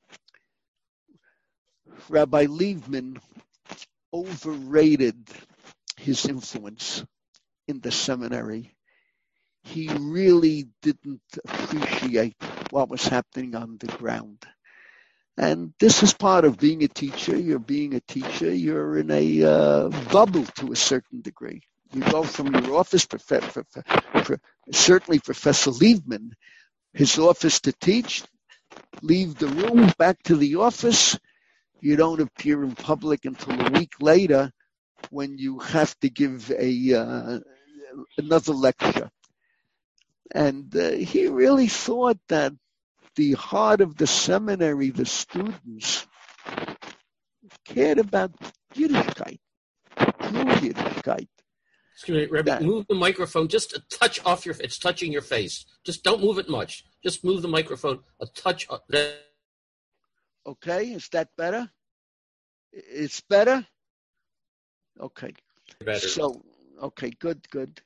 Rabbi Liebman overrated his influence in the seminary. He really didn't appreciate what was happening on the ground. And this is part of being a teacher. You're being a teacher. You're in a bubble to a certain degree. You go from your office, certainly Professor Liebman, his office to teach, leave the room, back to the office. You don't appear in public until a week later when you have to give another lecture. And he really thought that the heart of the seminary, the students, cared about Yiddishkeit, true Yiddishkeit. Excuse me, Rabbi, move the microphone just a touch off it's touching your face. Just don't move it much. Just move the microphone a touch. Okay, is that better? It's better? Okay. Better. So, okay, good.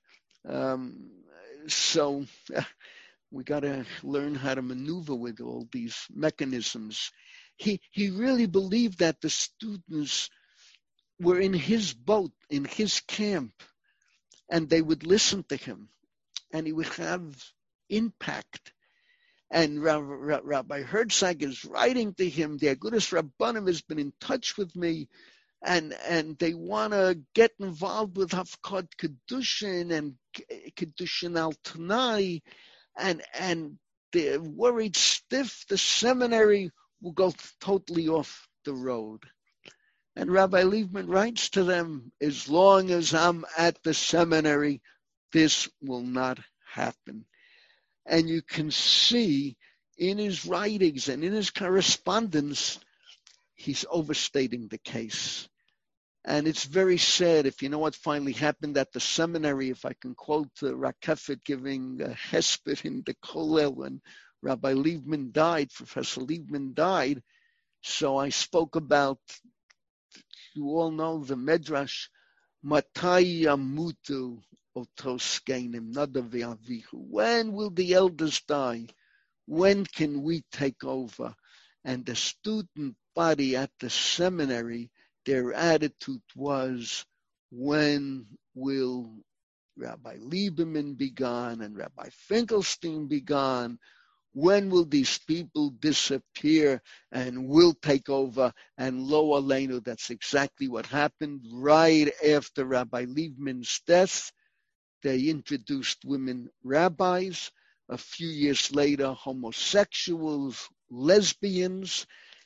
So we got to learn how to maneuver with all these mechanisms. He really believed that the students were in his boat, in his camp, and they would listen to him, and he would have impact. And Rabbi Herzog is writing to him, the Agudas Rabbanim has been in touch with me, and they want to get involved with Hafkod Kedushin and Kedushin al Tanai, and they're worried stiff the seminary will go totally off the road. And Rabbi Liebman writes to them, as long as I'm at the seminary, this will not happen. And you can see in his writings and in his correspondence, he's overstating the case. And it's very sad. If you know what finally happened at the seminary, if I can quote Rakefet giving a hesped in the Kollel when Rabbi Liebman died, Professor Liebman died. So I spoke about, you all know the Medrash, Matai Yamutu Otoskenim Nadav Avihu. When will the elders die? When can we take over? And the student body at the seminary, their attitude was, when will Rabbi Lieberman be gone and Rabbi Finkelstein be gone? When will these people disappear and we'll take over? And lo aleinu, that's exactly what happened. Right after Rabbi Liebman's death, they introduced women rabbis. A few years later, homosexuals, lesbians,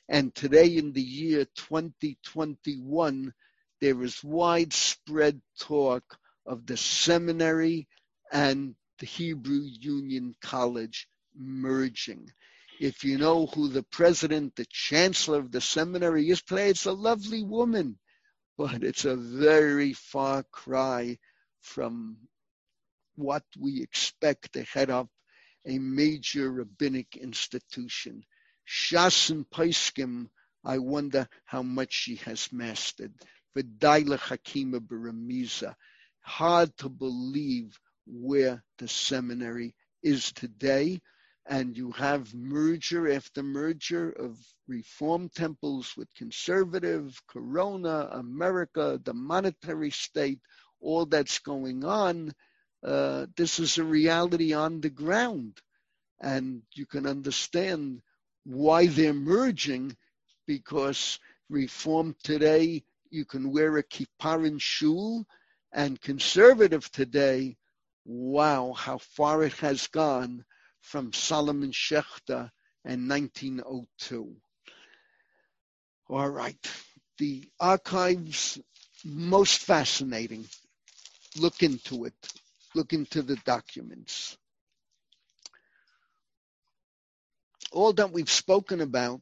And today in the year 2021, there is widespread talk of the seminary and the Hebrew Union College merging. If you know who the president, the chancellor of the seminary is today, it's a lovely woman, but it's a very far cry from what we expect to head up a major rabbinic institution. Shas and Paiskim, I wonder how much she has mastered. V'daila Hakima Baramiza. Hard to believe where the seminary is today. And you have merger after merger of reform temples with conservative, Corona, America, the monetary state, all that's going on. This is a reality on the ground. And you can understand why they're merging, because reform today, you can wear a kippah and shul, and conservative today, wow, how far it has gone from Solomon Schechter in 1902. All right, the archives, most fascinating. Look into it. Look into the documents. All that we've spoken about,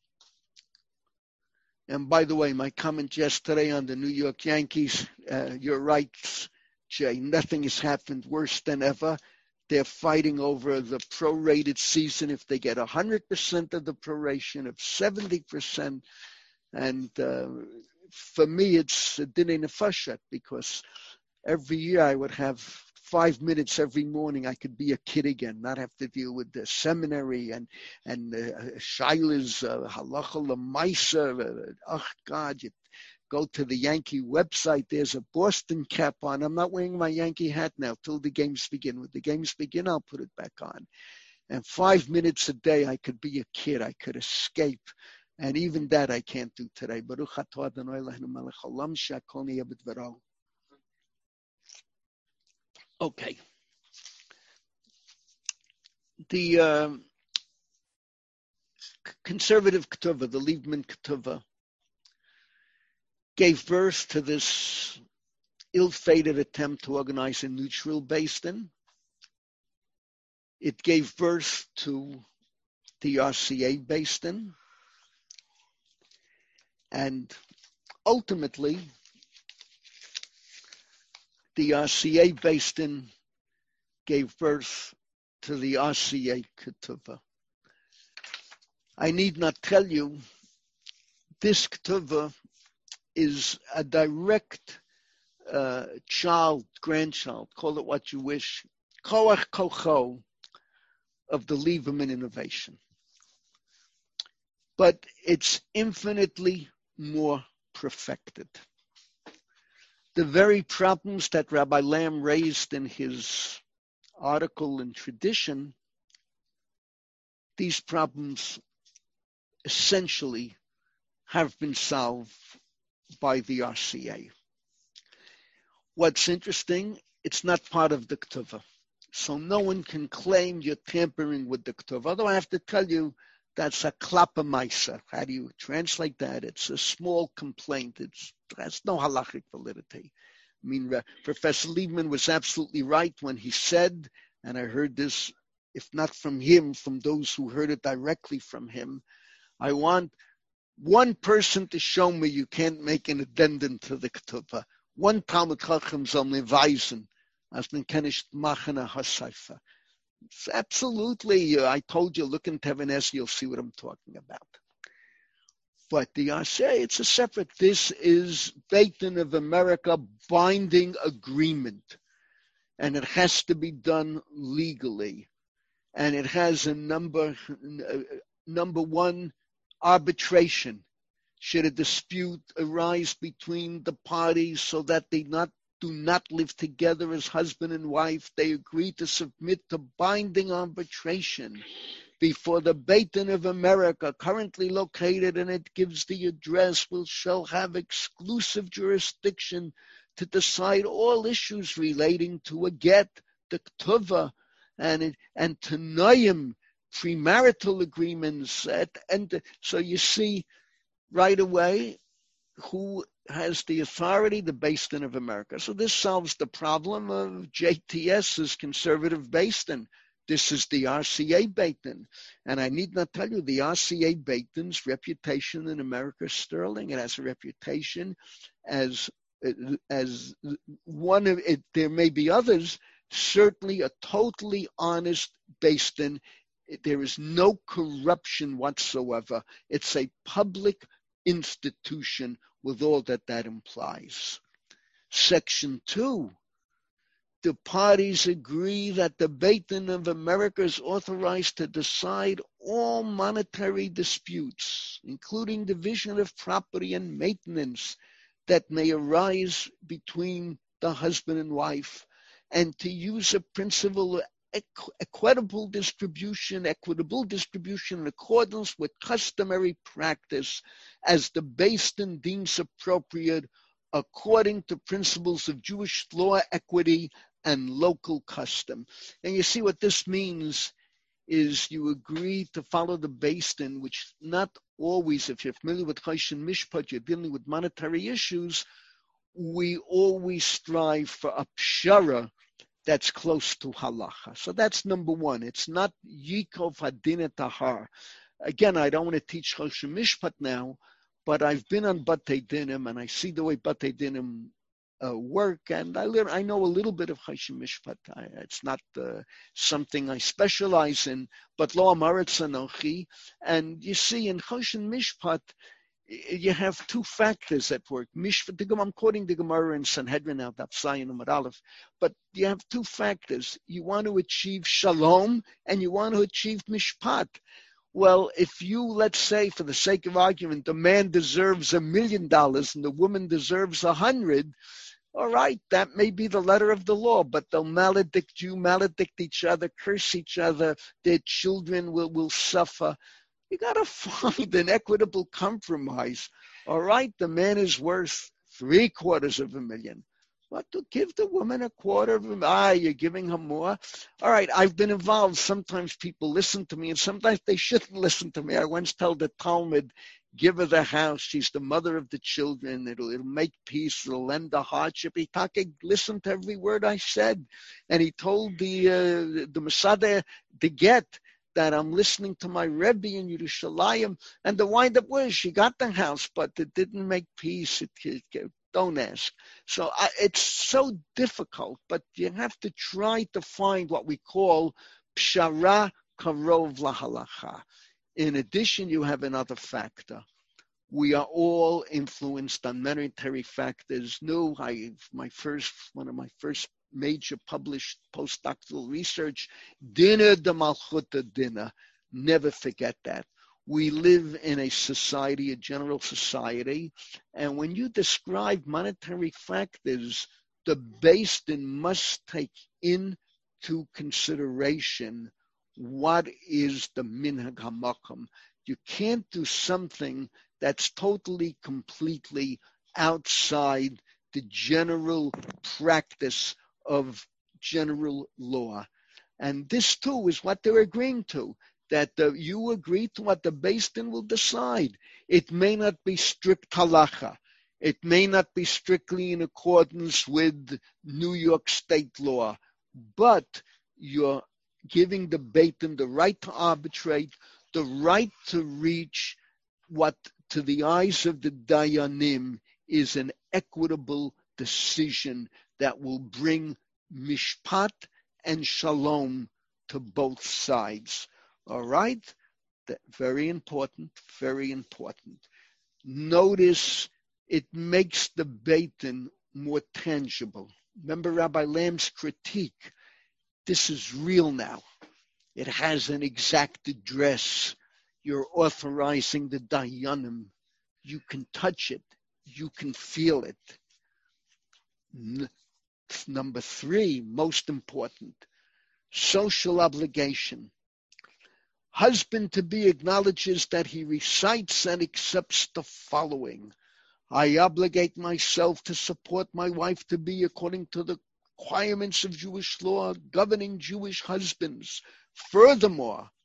and by the way, my comment yesterday on the New York Yankees, you're right, Jay, nothing has happened worse than ever. They're fighting over the prorated season. If they get 100% of the proration of 70%, and for me, it's a dinei nefashet, because every year I would have 5 minutes every morning. I could be a kid again, not have to deal with the seminary and Shaila's halacha l'maisa. Oh God, you go to the Yankee website. There's a Boston cap on. I'm not wearing my Yankee hat now till the games begin. When the games begin, I'll put it back on. And 5 minutes a day, I could be a kid. I could escape. And even that I can't do today. Baruch atah Adonai Eloheinu melech haolam she'akol niyeh b'dvaro. Okay. The conservative ketuvah, the Liebman ketuvah, gave birth to this ill-fated attempt to organize a neutral Beis Din. It gave birth to the RCA Beis Din. And ultimately, the RCA Beis Din gave birth to the RCA ketuvah. I need not tell you, this ketuvah is a direct grandchild, call it what you wish, koach kocho, of the Lieberman innovation. But it's infinitely more perfected. The very problems that Rabbi Lamb raised in his article in Tradition, these problems essentially have been solved by the RCA. What's interesting, it's not part of the ketuvah. So no one can claim you're tampering with the ketuvah. Although I have to tell you, that's a klapa maisa. How do you translate that? It's a small complaint. It has no halachic validity. I mean, Professor Liebman was absolutely right when he said, and I heard this, if not from him, from those who heard it directly from him, I want one person to show me you can't make an addendum to the ketuvah. One Talmud Chacham soll mir weisen, als man kann nicht machen a Haseifer. Absolutely, I told you, look in Tevenes, you'll see what I'm talking about. But the RCA, it's a separate, this is Beit Din of America binding agreement. And it has to be done legally. And it has a number one, arbitration. Should a dispute arise between the parties so that they do not live together as husband and wife, they agree to submit to binding arbitration before the Beit Din of America, currently located, and it gives the address, shall have exclusive jurisdiction to decide all issues relating to a get, the ketuvah, and Tanayim, premarital agreements, and so you see right away who has the authority, the Beis Din of America. So this solves the problem of JTS's conservative Beis Din. This is the RCA Beit Din. And I need not tell you, the RCA Beit Din's reputation in America is sterling. It has a reputation as one of it. There may be others, certainly a totally honest Beis Din. There is no corruption whatsoever. It's a public institution with all that implies. Section 2, the parties agree that the Beit Din of America is authorized to decide all monetary disputes, including division of property and maintenance that may arise between the husband and wife, and to use a principle of equitable distribution in accordance with customary practice as the Beis Din deems appropriate according to principles of Jewish law, equity, and local custom. And you see what this means is you agree to follow the Beis Din, which not always, if you're familiar with Choshen Mishpat, you're dealing with monetary issues, we always strive for a pshara that's close to halacha. So that's number one. It's not Yikov Hadin Tahar. Again, I don't want to teach Choshen Mishpat now, but I've been on Batei Dinim and I see the way Batei Dinim work, and I know a little bit of Choshen Mishpat. It's not something I specialize in, but Lo Amaretz Anochi. And you see, in Choshen Mishpat, you have two factors at work. I'm quoting the Gemara in Sanhedrin now, Daf Zayin Amud Aleph, but you have two factors. You want to achieve shalom, and you want to achieve mishpat. Well, if you, let's say, for the sake of argument, the man deserves $1 million and the woman deserves 100, all right, that may be the letter of the law, but they'll maledict you, maledict each other, curse each other, their children will suffer. You got to find an equitable compromise. All right, the man is worth $750,000. But to give the woman $250,000, you're giving her more. All right, I've been involved. Sometimes people listen to me, and sometimes they shouldn't listen to me. I once told the Talmud, give her the house. She's the mother of the children. It'll make peace. It'll end the hardship. He listened to every word I said, and he told the Masada to get that I'm listening to my Rebbe in Yerushalayim, and the wind-up was she got the house, but it didn't make peace. Don't ask. So it's so difficult, but you have to try to find what we call pshara karov lahalacha. In addition, you have another factor. We are all influenced on monetary factors. One of my first major published postdoctoral research, Dinner de Malchuta Dinner. Never forget that. We live in a society, a general society, and when you describe monetary factors, the Beis Din must take into consideration what is the minhag hamakom. You can't do something that's totally, completely outside the general practice of general law. And this too is what they're agreeing to, that you agree to what the Beis Din will decide. It may not be strict halacha. It may not be strictly in accordance with New York state law, but you're giving the Beit Din the right to arbitrate, the right to reach what to the eyes of the Dayanim is an equitable decision that will bring mishpat and shalom to both sides. All right? Very important, very important. Notice it makes the Beit Din more tangible. Remember Rabbi Lamb's critique. This is real now. It has an exact address. You're authorizing the Dayanim. You can touch it. You can feel it. Number 3, most important, social obligation. Husband-to-be acknowledges that he recites and accepts the following. I obligate myself to support my wife-to-be according to the requirements of Jewish law governing Jewish husbands. Furthermore,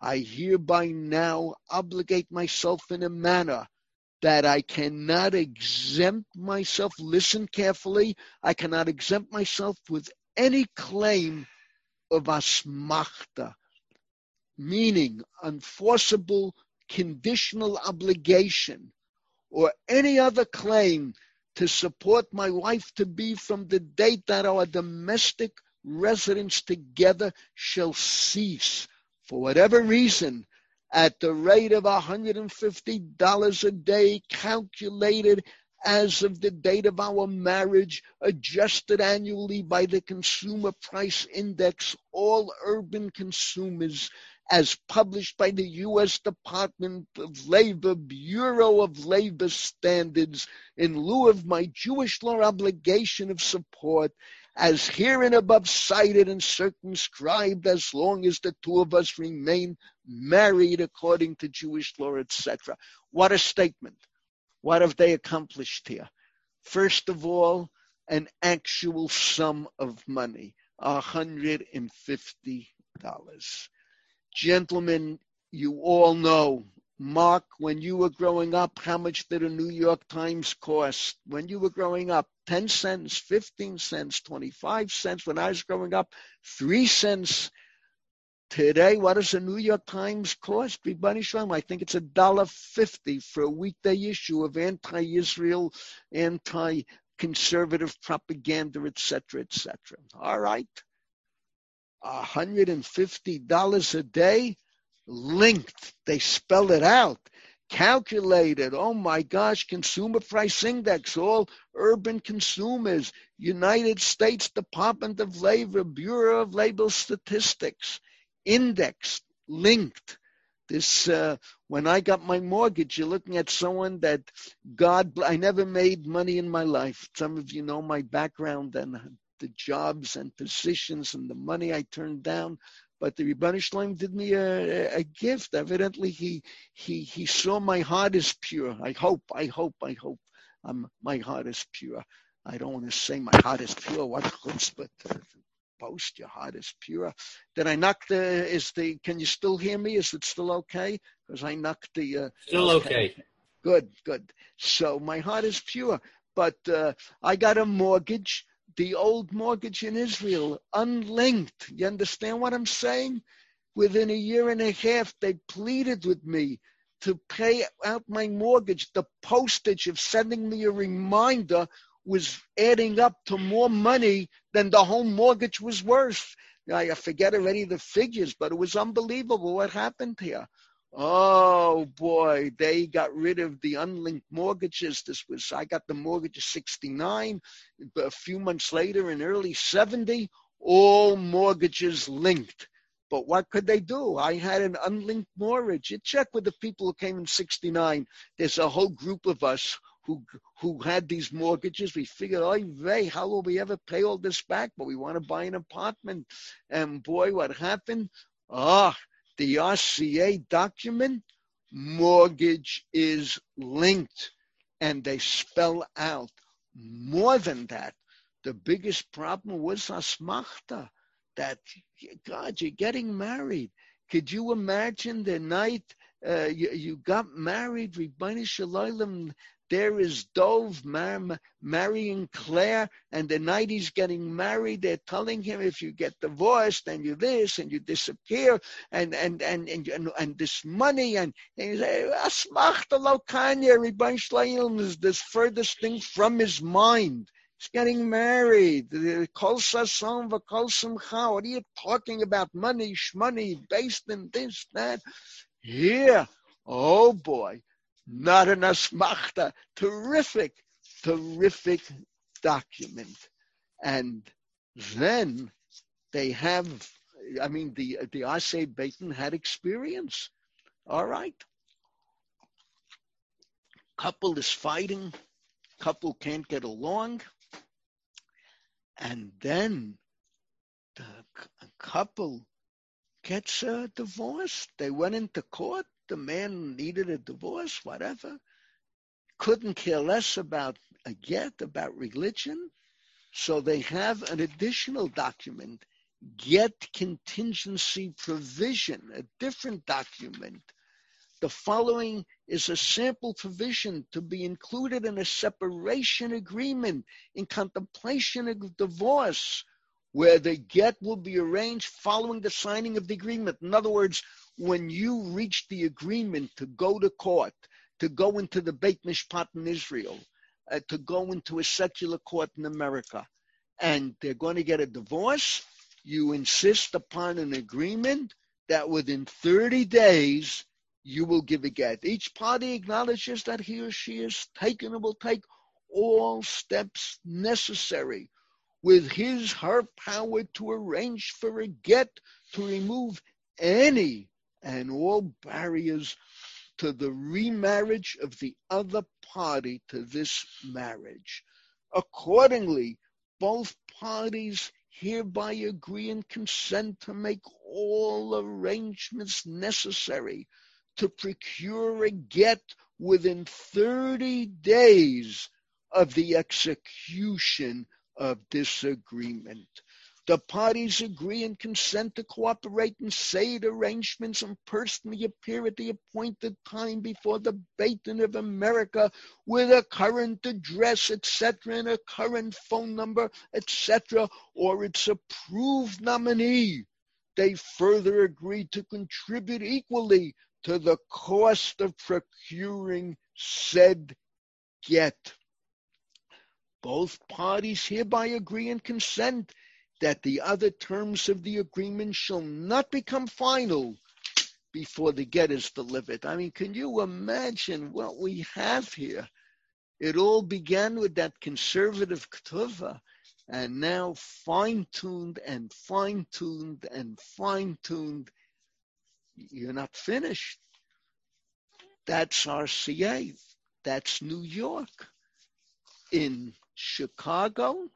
I hereby now obligate myself in a manner that I cannot exempt myself, listen carefully, I cannot exempt myself with any claim of asmachta, meaning unforceable conditional obligation, or any other claim to support my wife-to-be from the date that our domestic residence together shall cease, for whatever reason, at the rate of $150 a day, calculated as of the date of our marriage, adjusted annually by the Consumer Price Index, all urban consumers, as published by the U.S. Department of Labor, Bureau of Labor Standards, in lieu of my Jewish law obligation of support, as herein above cited and circumscribed, as long as the two of us remain married according to Jewish law, etc. What a statement. What have they accomplished here? First of all, an actual sum of money, $150. Gentlemen, you all know, Mark, when you were growing up, how much did a New York Times cost? When you were growing up, 10 cents, 15 cents, 25 cents. When I was growing up, 3 cents. Today, what does a New York Times cost? I think it's $1.50 for a weekday issue of anti-Israel, anti-conservative propaganda, etc., etc. All right. $150 a day, linked. They spell it out, calculated. Oh my gosh, Consumer Price Index, all urban consumers, United States Department of Labor, Bureau of Labor Statistics, indexed, linked. This, when I got my mortgage, you're looking at someone that I never made money in my life. Some of you know my background and the jobs and positions and the money I turned down. But the Ribbon Shalom did me a gift. Evidently, he saw my heart is pure. I hope my heart is pure. I don't want to say my heart is pure. What chutzpah to boast your heart is pure. Did I knock can you still hear me? Is it still okay? Because I knocked the... Still okay. Good. So my heart is pure. But I got a mortgage, the old mortgage in Israel, unlinked. You understand what I'm saying? Within a year and a half, they pleaded with me to pay out my mortgage. The postage of sending me a reminder was adding up to more money than the home mortgage was worth. I forget already the figures, but it was unbelievable what happened here. Oh boy, they got rid of the unlinked mortgages. I got the mortgage at 69. A few months later, in early 70, all mortgages linked. But what could they do? I had an unlinked mortgage. You check with the people who came in 69. There's a whole group of us who had these mortgages. We figured, how will we ever pay all this back? But we want to buy an apartment. And boy, what happened? The RCA document, mortgage is linked. And they spell out more than that. The biggest problem was asmachta, that, God, you're getting married. Could you imagine the night you got married, Ribbon Shalom? There is Dov marrying Claire, and the night he's getting married, they're telling him, if you get divorced, then you this, and you disappear, and this money, and he say, Asmachta lo kanya, Ribbon Shalom is this furthest thing from his mind. He's getting married. Kol sason v'kol simcha. What are you talking about? Money, shmoney, based in this, that. Here, oh boy. Not an asmachta. Terrific document. And then they have, the Asay Beitin had experience. All right. Couple is fighting. Couple can't get along. And then the couple gets divorced. They went into court. The man needed a divorce, whatever. Couldn't care less about a get, about religion. So they have an additional document. get contingency provision, a different document. The following is a sample provision to be included in a separation agreement in contemplation of divorce, where the get will be arranged following the signing of the agreement. In other words, when you reach the agreement to go to court, to go into the Beit Mishpat in Israel, to go into a secular court in America, and they're going to get a divorce, you insist upon an agreement that within 30 days you will give a get. Each party acknowledges that he or she is taken and will take all steps necessary with her power to arrange for a get, to remove any and all barriers to the remarriage of the other party to this marriage. Accordingly, both parties hereby agree and consent to make all arrangements necessary to procure a get within 30 days of the execution of this agreement. The parties agree and consent to cooperate in said arrangements and personally appear at the appointed time before the Beit Din of America with a current address, etc., and a current phone number, etc., or its approved nominee. They further agree to contribute equally to the cost of procuring said get. Both parties hereby agree and consent that the other terms of the agreement shall not become final before the get is delivered. I mean, can you imagine what we have here? It all began with that conservative ketuvah, and now fine-tuned and fine-tuned and fine-tuned. You're not finished. That's RCA. That's New York. In Chicago,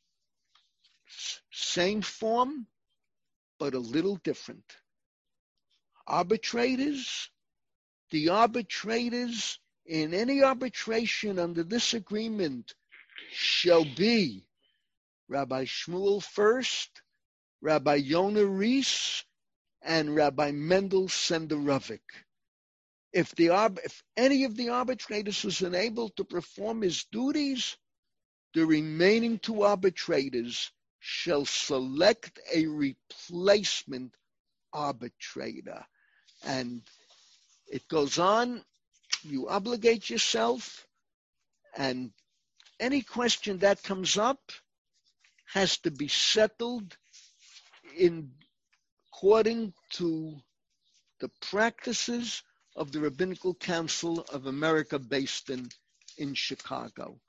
same form, but a little different. The arbitrators in any arbitration under this agreement shall be Rabbi Shmuel First, Rabbi Yonah Rees, and Rabbi Mendel Senderovic. If any of the arbitrators is unable to perform his duties, the remaining two arbitrators shall select a replacement arbitrator. And it goes on, you obligate yourself, and any question that comes up has to be settled according to the practices of the Rabbinical Council of America based in Chicago.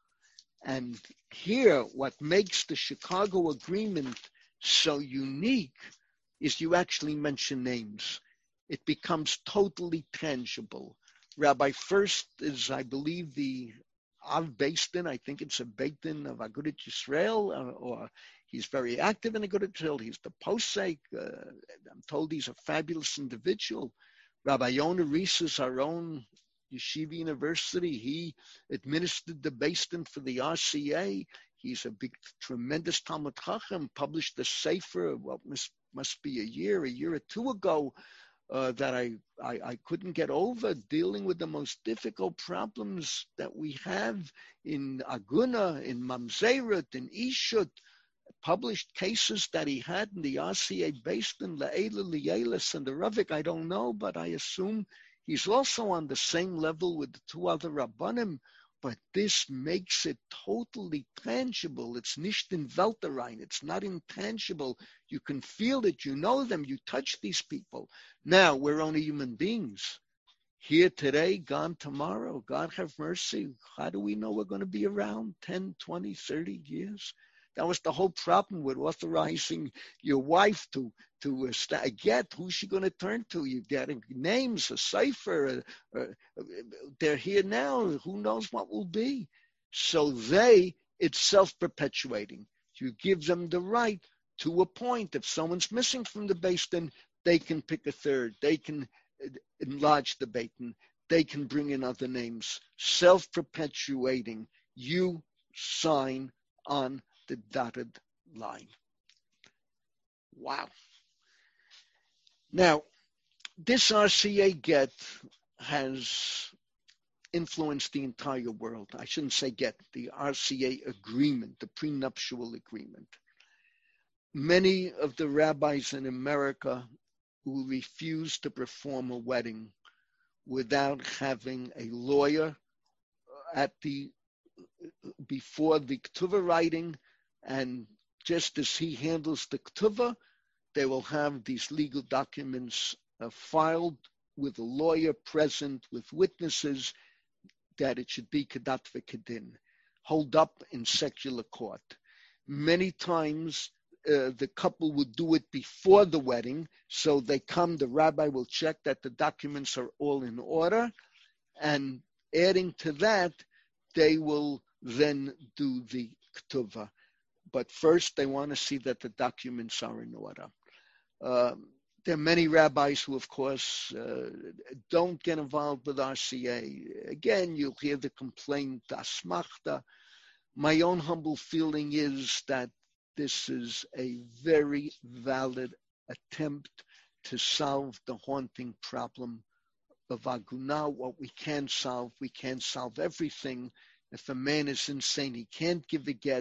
And here, what makes the Chicago Agreement so unique is you actually mention names. It becomes totally tangible. Rabbi First is, I believe, the Av Beis Din. I think it's a Beit Din of Agudat Yisrael, or he's very active in Agudat Yisrael. He's the posek. I'm told he's a fabulous individual. Rabbi Yonah Rees is our own Yeshiva University. He administered the Beis Din for the RCA. He's a big, tremendous Talmud Chacham, published a sefer, what must be a year or two ago, that I couldn't get over, dealing with the most difficult problems that we have in Aguna, in Mamzeret, in Ishut, published cases that he had in the RCA Beis Din, Le'ela, Lielis, and the Ravik. I don't know, but I assume he's also on the same level with the two other Rabbanim, but this makes it totally tangible. It's nicht in Welterein. It's not intangible. You can feel it. You know them. You touch these people. Now, we're only human beings. Here today, gone tomorrow. God have mercy. How do we know we're going to be around 10, 20, 30 years? That was the whole problem with authorizing your wife to get. Who's she going to turn to? You get names, a cipher. They're here now. Who knows what will be? So it's self-perpetuating. You give them the right to appoint. If someone's missing from the Beis Din, they can pick a third. They can enlarge the Beit Din. They can bring in other names. Self-perpetuating. You sign on the dotted line. Wow. Now, this RCA get has influenced the entire world. I shouldn't say get, the RCA agreement, the prenuptial agreement. Many of the rabbis in America who refuse to perform a wedding without having a lawyer before the ketuvah writing, and just as he handles the ketuvah, they will have these legal documents filed with a lawyer present, with witnesses, that it should be kedat v'kedin, hold up in secular court. Many times the couple would do it before the wedding, so they come, the rabbi will check that the documents are all in order, and adding to that, they will then do the ketuvah. But first, they want to see that the documents are in order. There are many rabbis who, of course, don't get involved with RCA. Again, you'll hear the complaint, asmachta. My own humble feeling is that this is a very valid attempt to solve the haunting problem of Agunah. What we can't solve everything. If a man is insane, he can't give a get.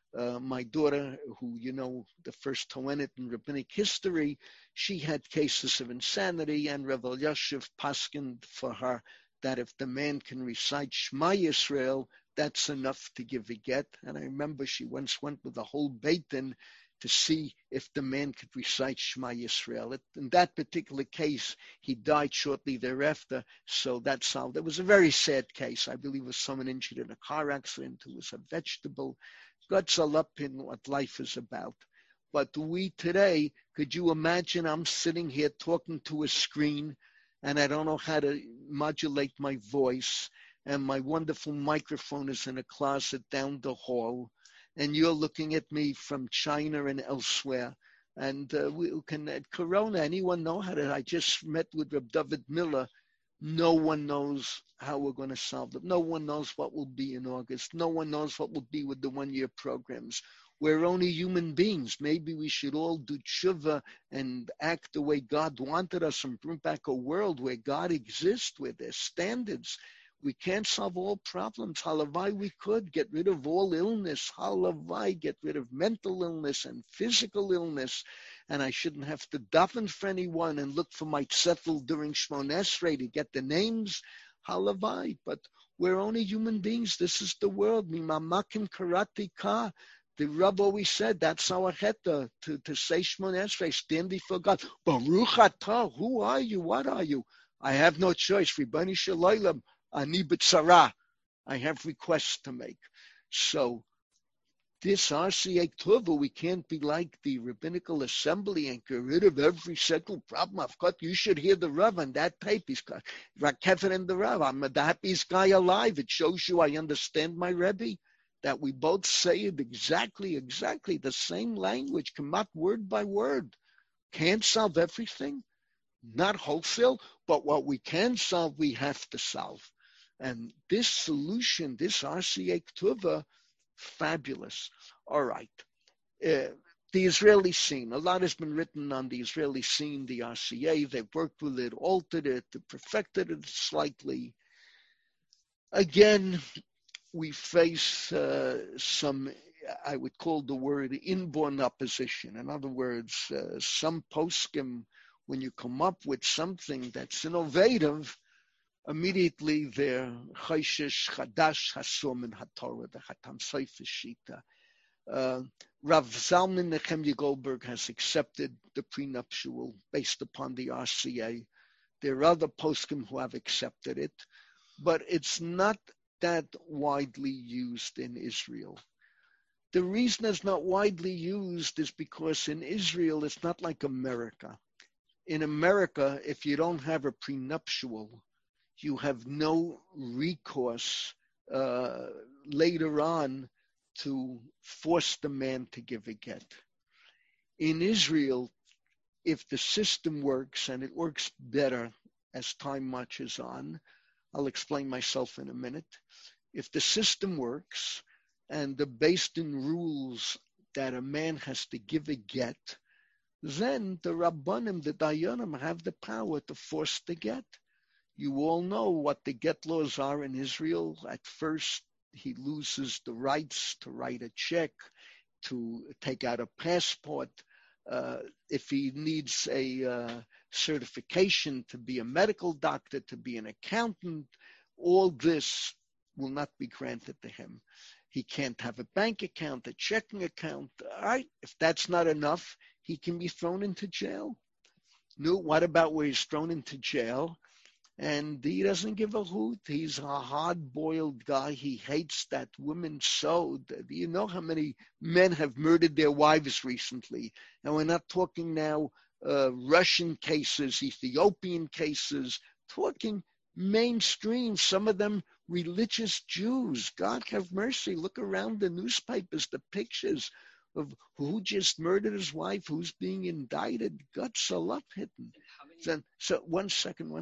My daughter, who, the first Toenet in rabbinic history, she had cases of insanity, and Rav Elyashiv paskined for her that if the man can recite Shema Yisrael, that's enough to give a get. And I remember she once went with the whole Beit Din to see if the man could recite Shema Yisrael. In that particular case, he died shortly thereafter, so that solved. It was a very sad case. I believe it was someone injured in a car accident who was a vegetable. God's all up in what life is about. But we today, could you imagine I'm sitting here talking to a screen and I don't know how to modulate my voice, and my wonderful microphone is in a closet down the hall, and you're looking at me from China and elsewhere. And at Corona, anyone know how to? I just met with Reb David Miller. No one knows how we're going to solve it. No one knows what will be in August. No one knows what will be with the one-year programs. We're only human beings. Maybe we should all do tshuva and act the way God wanted us and bring back a world where God exists, where there's standards. We can't solve all problems. Halavai, we could get rid of all illness. Halavai, get rid of mental illness and physical illness. And I shouldn't have to daven for anyone and look for my zettel during Shmon Esrei to get the names. Halavai, but we're only human beings. This is the world. Mimamakim karati ka. The Rav always said that's our heta, to say Shmon Esrei, stand before God. Baruch atah, who are you? What are you? I have no choice. Ribani Shalom. Ani b'tzara. I have requests to make. So this RCA Tova, we can't be like the Rabbinical Assembly and get rid of every single problem. I've got, you should hear the Rav on that tape. He's got Kevin and the Rav. I'm the happiest guy alive. It shows you I understand my Rebbe, that we both say it exactly the same language, come out word by word. Can't solve everything, not wholesale, but what we can solve, we have to solve. And this solution, this RCA Ketuvah, fabulous. All right. The Israeli scene. A lot has been written on the Israeli scene, the RCA. They've worked with it, altered it, perfected it slightly. Again, we face some, I would call the word inborn opposition. In other words, some poskim, when you come up with something that's innovative, immediately they're chayshish, chadash, hasum, and hatorah, the Chatam Sofer Shita. Rav Zalman Nehemiah Goldberg has accepted the prenuptial based upon the RCA. There are other poskim who have accepted it, but it's not that widely used in Israel. The reason it's not widely used is because in Israel, it's not like America. In America, if you don't have a prenuptial, you have no recourse later on to force the man to give a get. In Israel, if the system works, and it works better as time marches on, I'll explain myself in a minute. If the system works and the Beis Din rules that a man has to give a get then the Rabbanim, the Dayanim, have the power to force the get. You all know what the get laws are in Israel. At first, he loses the rights to write a check, to take out a passport. If he needs a certification to be a medical doctor, to be an accountant, all this will not be granted to him. He can't have a bank account, a checking account. All right, if that's not enough, he can be thrown into jail. No, what about where he's thrown into jail and he doesn't give a hoot? He's a hard-boiled guy. He hates that woman so. Do you know how many men have murdered their wives recently? And we're not talking now Russian cases, Ethiopian cases, talking mainstream, some of them religious Jews. God have mercy. Look around the newspapers, the pictures of who just murdered his wife, who's being indicted. Guts all up hidden. So one second.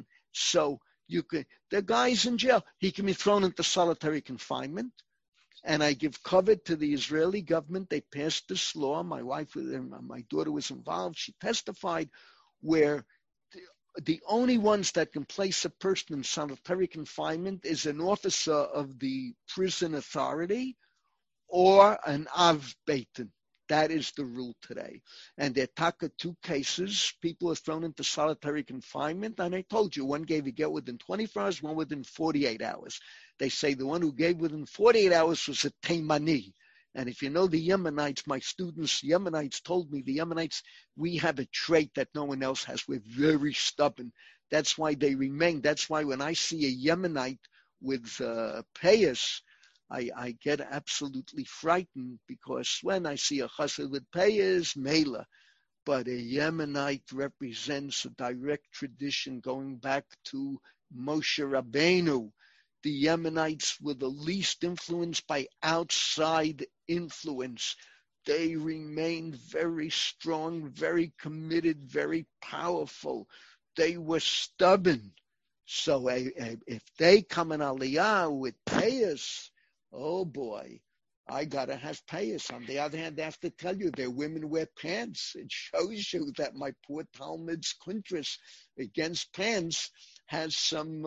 So the guy's in jail. He can be thrown into solitary confinement. And I give cover to the Israeli government. They passed this law. My daughter was involved. She testified where the only ones that can place a person in solitary confinement is an officer of the prison authority or an Av Beitin. That is the rule today. And there are two cases. People are thrown into solitary confinement. And I told you, one gave a get within 24 hours, one within 48 hours. They say the one who gave within 48 hours was a Taimani. And if you know the Yemenites, my students, Yemenites told me, the Yemenites, we have a trait that no one else has. We're very stubborn. That's why they remain. That's why when I see a Yemenite with payas, I get absolutely frightened, because when I see a chassid with payas, mela, but a Yemenite represents a direct tradition going back to Moshe Rabbeinu. The Yemenites were the least influenced by outside influence. They remained very strong, very committed, very powerful. They were stubborn. So if they come in Aliyah with payas, oh boy, I got to have payas. On the other hand, I have to tell you, their women wear pants. It shows you that my poor Talmud's kuntras against pants has some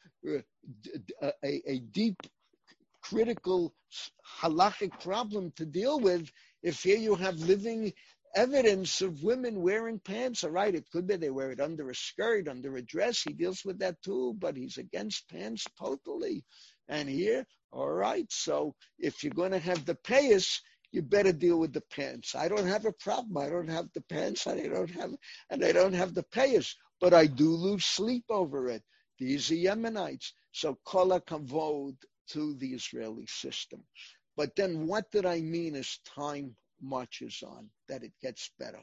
a deep critical halachic problem to deal with. If here you have living evidence of women wearing pants, all right, it could be they wear it under a skirt, under a dress. He deals with that too, but he's against pants totally. And here, all right, so if you're going to have the payas, you better deal with the pants. I don't have a problem. I don't have the pants, and I don't have the payas, but I do lose sleep over it. These are Yemenites. So kol hakavod to the Israeli system. But then what did I mean as time marches on, that it gets better?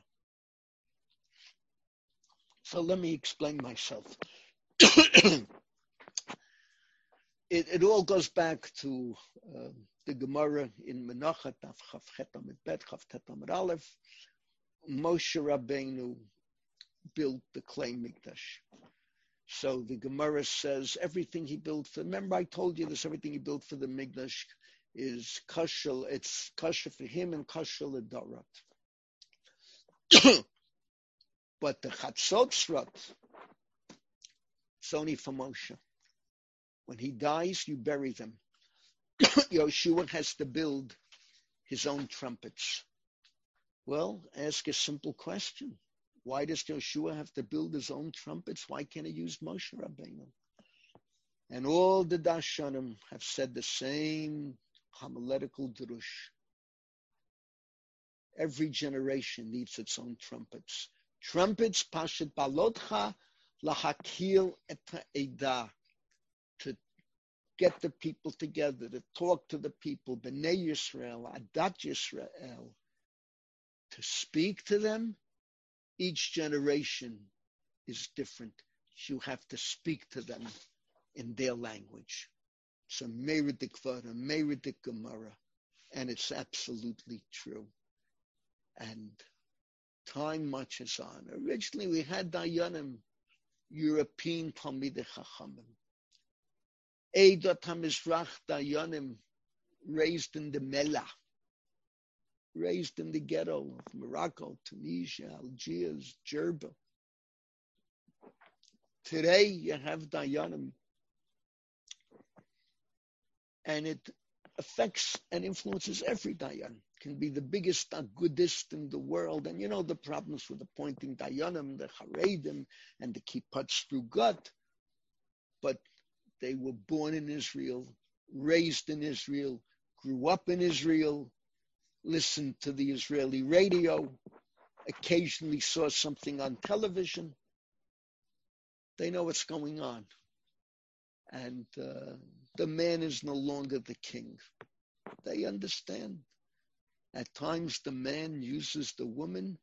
So let me explain myself. It all goes back to the Gemara in Menachet, Daf Chaf Chet Amud Bet, Chaf Tet Amud Aleph. Moshe Rabbeinu built the clay mikdash. So the Gemara says everything he built for. Remember, I told you this. Everything he built for the mikdash is kosher. It's kosher for him and kosher l'darat. But the Chatzot it's only for Moshe. When he dies, you bury them. Yoshua has to build his own trumpets. Well, ask a simple question. Why does Yoshua have to build his own trumpets? Why can't he use Moshe Rabbeinu? And all the Dashanim have said the same homiletical drush. Every generation needs its own trumpets. Trumpets, pashat balotcha, lahakil et ha'edah. To get the people together, to talk to the people, Bnei Yisrael, Adat Yisrael, to speak to them. Each generation is different. You have to speak to them in their language. It's a Meridik Vara, Meridik Gemara, and it's absolutely true. And time marches on. Originally, we had Dayanim, European Talmidei Chachamim. Eidat HaMizrach Dayanim raised in the Mela. raised in the ghetto of Morocco, Tunisia, Algiers, Jerba. Today you have Dayanim, and it affects and influences every Dayan. Can be the biggest agudist in the world, and you know the problems with appointing Dayanim, the Haredim, and the Kipput Strugat, but they were born in Israel, raised in Israel, grew up in Israel, listened to the Israeli radio, occasionally saw something on television. They know what's going on. And the man is no longer the king. They understand. At times the man uses the woman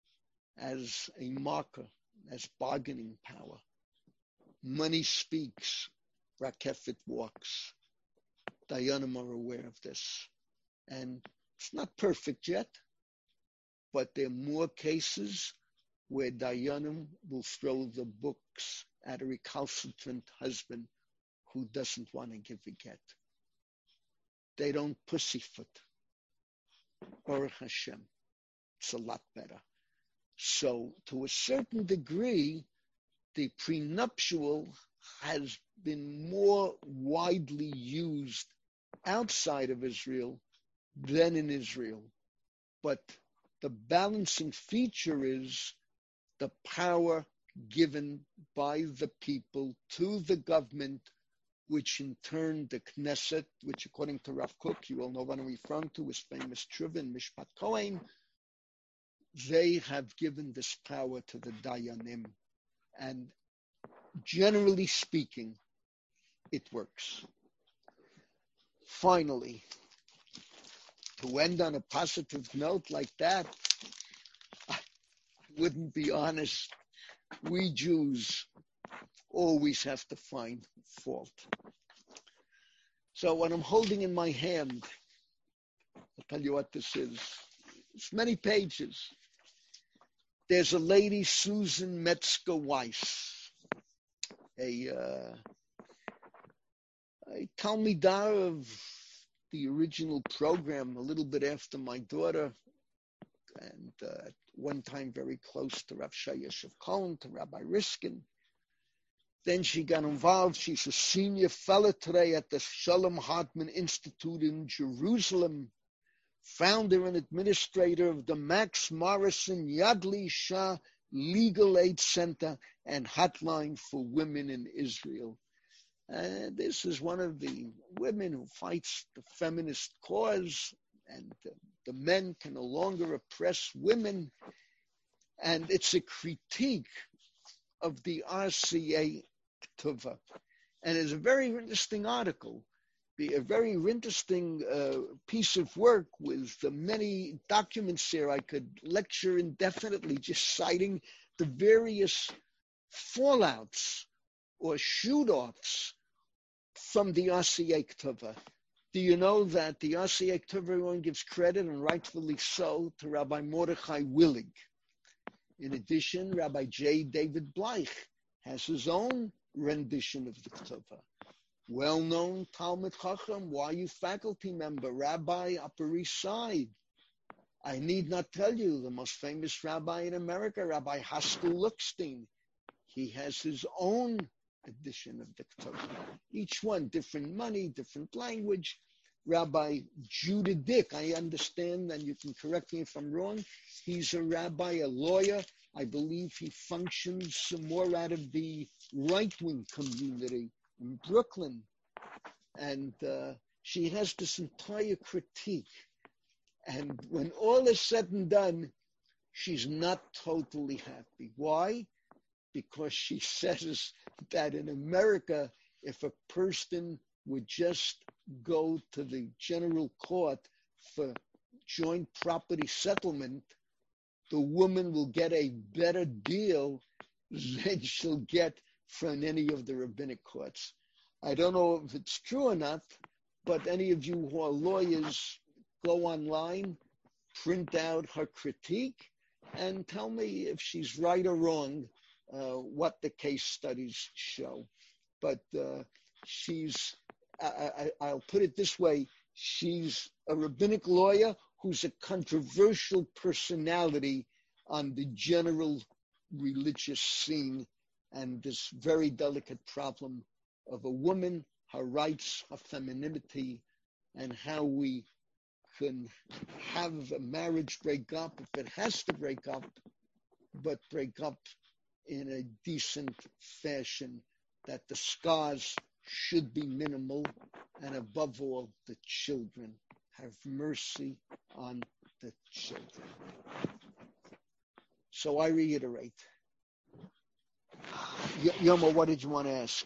as a marker, as bargaining power. Money speaks, Rakefet walks. Dayanim are aware of this. And it's not perfect yet, but there are more cases where Dayanim will throw the books at a recalcitrant husband who doesn't want to give a get. They don't pussyfoot. Baruch Hashem. It's a lot better. So, to a certain degree, the prenuptial has been more widely used outside of Israel than in Israel. But the balancing feature is the power given by the people to the government, which in turn the Knesset, which according to Rav Kook, you all know what I'm referring to, his famous Tshuva in Mishpat Kohen, they have given this power to the Dayanim. And generally speaking, it works. Finally, to end on a positive note like that, I wouldn't be honest. We Jews always have to find fault. So what I'm holding in my hand, I'll tell you what this is. It's many pages. There's a lady, Susan Metzger-Weiss, a Talmidah of the original program, a little bit after my daughter, and at one time very close to Rav Shayesh of Cohen, to Rabbi Riskin. Then she got involved. She's a senior fellow today at the Shalom Hartman Institute in Jerusalem, founder and administrator of the Max Morrison Yad L'Isha Legal Aid Center and Hotline for Women in Israel. And this is one of the women who fights the feminist cause, and the men can no longer oppress women. And it's a critique of the RCA Ketuvah. And it's a very interesting article, a very interesting piece of work with many documents here. I could lecture indefinitely just citing the various fallouts or shoot-offs from the RCA Ketuvah. Do you know that the RCA Ketuvah, everyone gives credit, and rightfully so, to Rabbi Mordechai Willig. In addition, Rabbi J. David Bleich has his own rendition of the Ketuvah. Well-known Talmud Chacham, YU faculty member, Rabbi Upper East Side. I need not tell you, the most famous rabbi in America, Rabbi Haskell Lookstein. He has his own edition of the Ketuvah. Each one, different money, different language. Rabbi Judah Dick, I understand, and you can correct me if I'm wrong, he's a rabbi, a lawyer. I believe he functions more out of the right-wing community in Brooklyn. And she has this entire critique. And when all is said and done, she's not totally happy. Why? Because she says that in America, if a person would just go to the general court for joint property settlement, the woman will get a better deal than she'll get from any of the rabbinic courts. I don't know if it's true or not, but any of you who are lawyers, go online, print out her critique, and tell me if she's right or wrong, what the case studies show. But I'll put it this way, she's a rabbinic lawyer who's a controversial personality on the general religious scene, and this very delicate problem of a woman, her rights, her femininity, and how we can have a marriage break up if it has to break up, but break up in a decent fashion, that the scars should be minimal, and above all, the children. Have mercy on the children. So I reiterate. Yomo, what did you want to ask?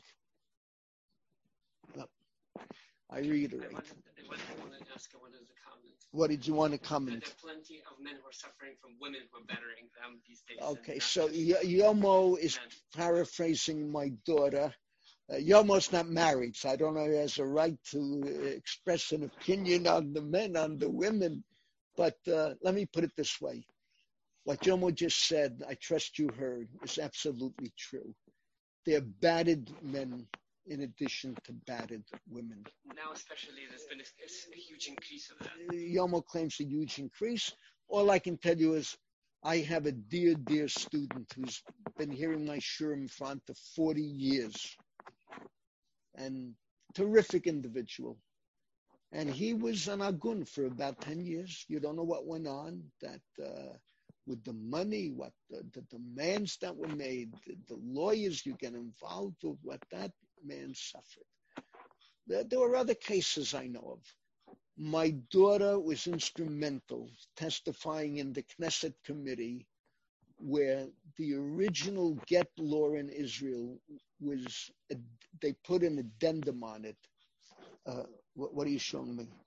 No. I reiterate. What I wanted to ask, I wanted to comment. What did you want to comment? There are plenty of men who are suffering from women who are bettering them these days. Okay, so Yomo is paraphrasing my daughter. Yomo's not married, so I don't know if he has a right to express an opinion on the men, on the women. But let me put it this way. What Yomo just said, I trust you heard, is absolutely true. They're battered men in addition to battered women. Now especially, there's been a huge increase of that. Yomo claims a huge increase. All I can tell you is I have a dear, dear student who's been hearing my shurim for 40 years. And terrific individual. And he was an agun for about 10 years. You don't know what went on, that with the money, what the demands that were made, the lawyers you get involved with, what that man suffered. There were other cases I know of. My daughter was instrumental, testifying in the Knesset committee, where the original get law in Israel was, they put an addendum on it. What are you showing me?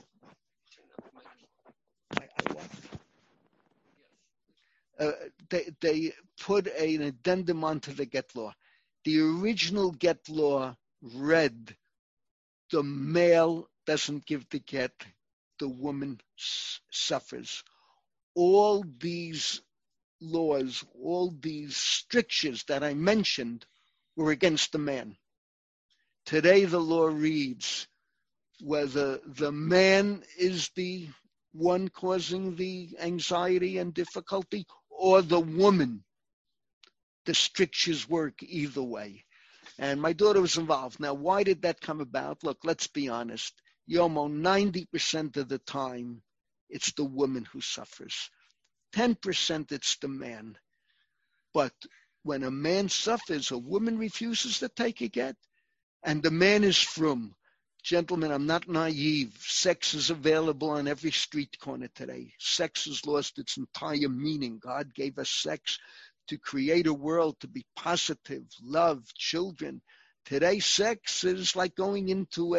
They put an addendum onto the get law. The original get law read, the male doesn't give the get, the woman suffers. All these laws, all these strictures that I mentioned were against the man. Today the law reads, whether the man is the one causing the anxiety and difficulty or the woman, the strictures work either way. And my daughter was involved. Now, why did that come about? Look, let's be honest. Yomo, 90% of the time, it's the woman who suffers. 10% it's the man. But when a man suffers, a woman refuses to take a get, and the man is frum. Gentlemen, I'm not naive. Sex is available on every street corner today. Sex has lost its entire meaning. God gave us sex to create a world, to be positive, love, children. Today, sex is like going into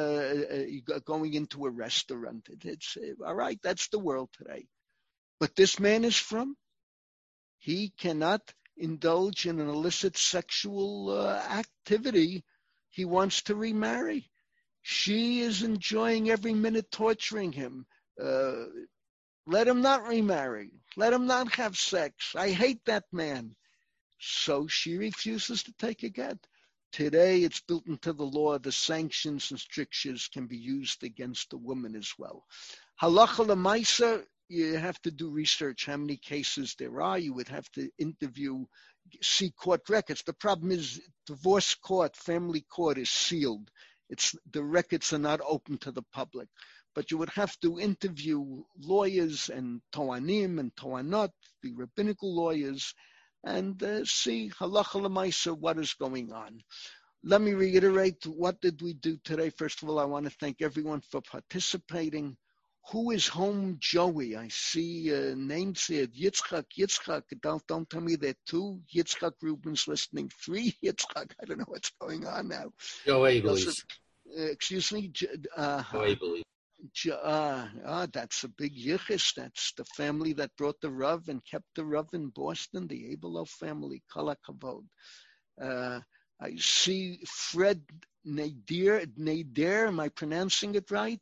a restaurant. It's all right. That's the world today. But this man is frum. He cannot indulge in an illicit sexual activity. He wants to remarry. She is enjoying every minute torturing him. Let him not remarry. Let him not have sex. I hate that man. So she refuses to take a get. Today, it's built into the law. The sanctions and strictures can be used against the woman as well. Halacha l'maisa, you have to do research how many cases there are. You would have to interview, see court records. The problem is divorce court, family court is sealed. The records are not open to the public. But you would have to interview lawyers and toanim and toanot, the rabbinical lawyers, and see halacha l'maisa what is going on. Let me reiterate, what did we do today? First of all, I want to thank everyone for participating. Who is home Joey? I see names here. Yitzchak. Don't tell me there are two Yitzchak Rubens listening. 3 Yitzchak. I don't know what's going on now. Joey believes. Excuse me? Joey believes. That's a big yichus. That's the family that brought the Rav and kept the Rav in Boston, the Abelo family. Kol hakavod. I see Fred Nader. Am I pronouncing it right?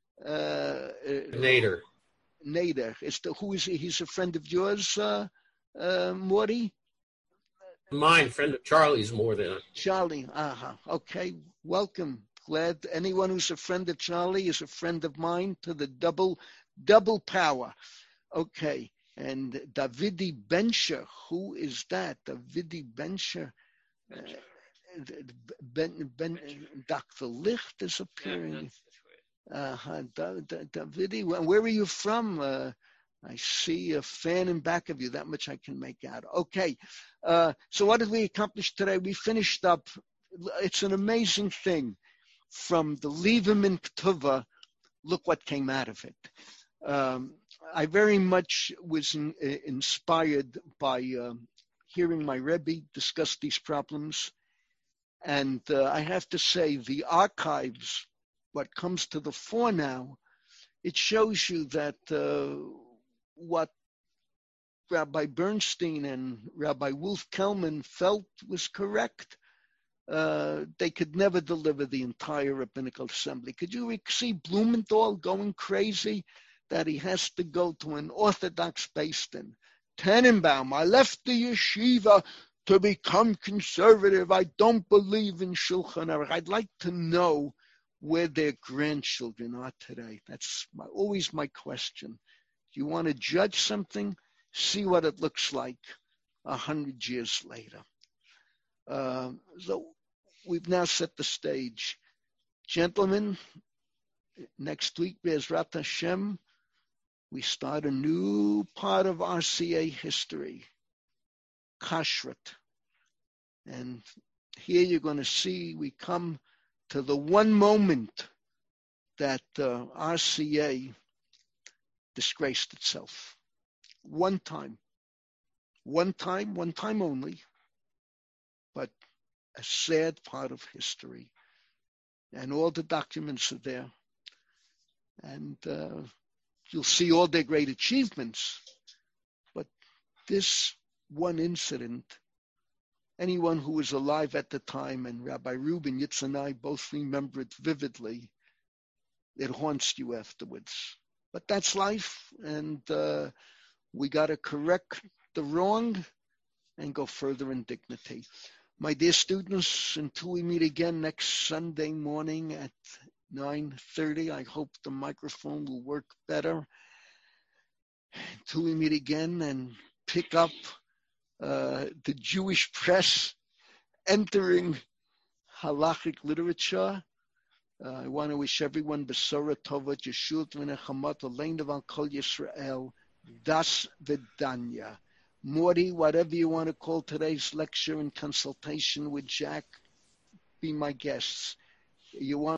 Nader. Who is he? He's a friend of yours, Morty? Mine, friend of Charlie's more than Charlie. Okay. Welcome. Glad anyone who's a friend of Charlie is a friend of mine to the double Double power. Okay. And Davidi Bensher, who is that? Davidi Bensher. Dr. Licht is appearing. Davidi, where are you from? I see a fan in back of you. That much I can make out. Okay. So what did we accomplish today? We finished up. It's an amazing thing. From the Lieberman Ketuvah, look what came out of it. I very much was inspired by hearing my Rebbe discuss these problems. And I have to say, the archives, what comes to the fore now, it shows you that what Rabbi Bernstein and Rabbi Wolf Kelman felt was correct. They could never deliver the entire rabbinical assembly. Could you see Blumenthal going crazy that he has to go to an Orthodox Beis Din? Tannenbaum, I left the yeshiva to become conservative. I don't believe in Shulchan Aruch. I'd like to know where their grandchildren are today. That's always my question. Do you want to judge something? See what it looks like 100 years later. So we've now set the stage. Gentlemen, next week, Be'ezrat Hashem, we start a new part of RCA history, Kashrut. And here you're going to see we come to the one moment that RCA disgraced itself. One time only, but a sad part of history. And all the documents are there. And you'll see all their great achievements. But this one incident, anyone who was alive at the time, and Rabbi Reuben, Yitz, and I both remember it vividly, it haunts you afterwards. But that's life, and we got to correct the wrong and go further in dignity. My dear students, until we meet again next Sunday morning at 9:30, I hope the microphone will work better. Until we meet again and pick up the Jewish press entering halachic literature. I want to wish everyone Besora Tova, Yeshua V'Nechamat, Alein Deval Kol Yisrael, Das Vidanya. Morty, whatever you want to call today's lecture and consultation with Jack, be my guests. You want